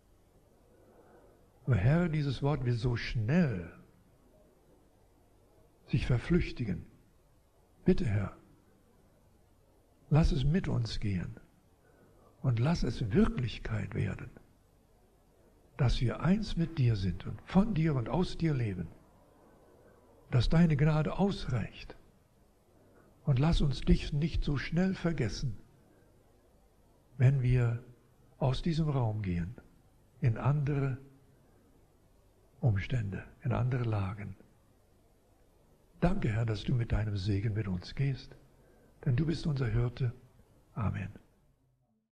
Aber Herr, dieses Wort will so schnell sich verflüchtigen. Bitte, Herr, lass es mit uns gehen und lass es Wirklichkeit werden, dass wir eins mit dir sind und von dir und aus dir leben, dass deine Gnade ausreicht. Und lass uns dich nicht so schnell vergessen, wenn wir aus diesem Raum gehen, in andere Umstände, in andere Lagen. Danke, Herr, dass du mit deinem Segen mit uns gehst, denn du bist unser Hirte. Amen.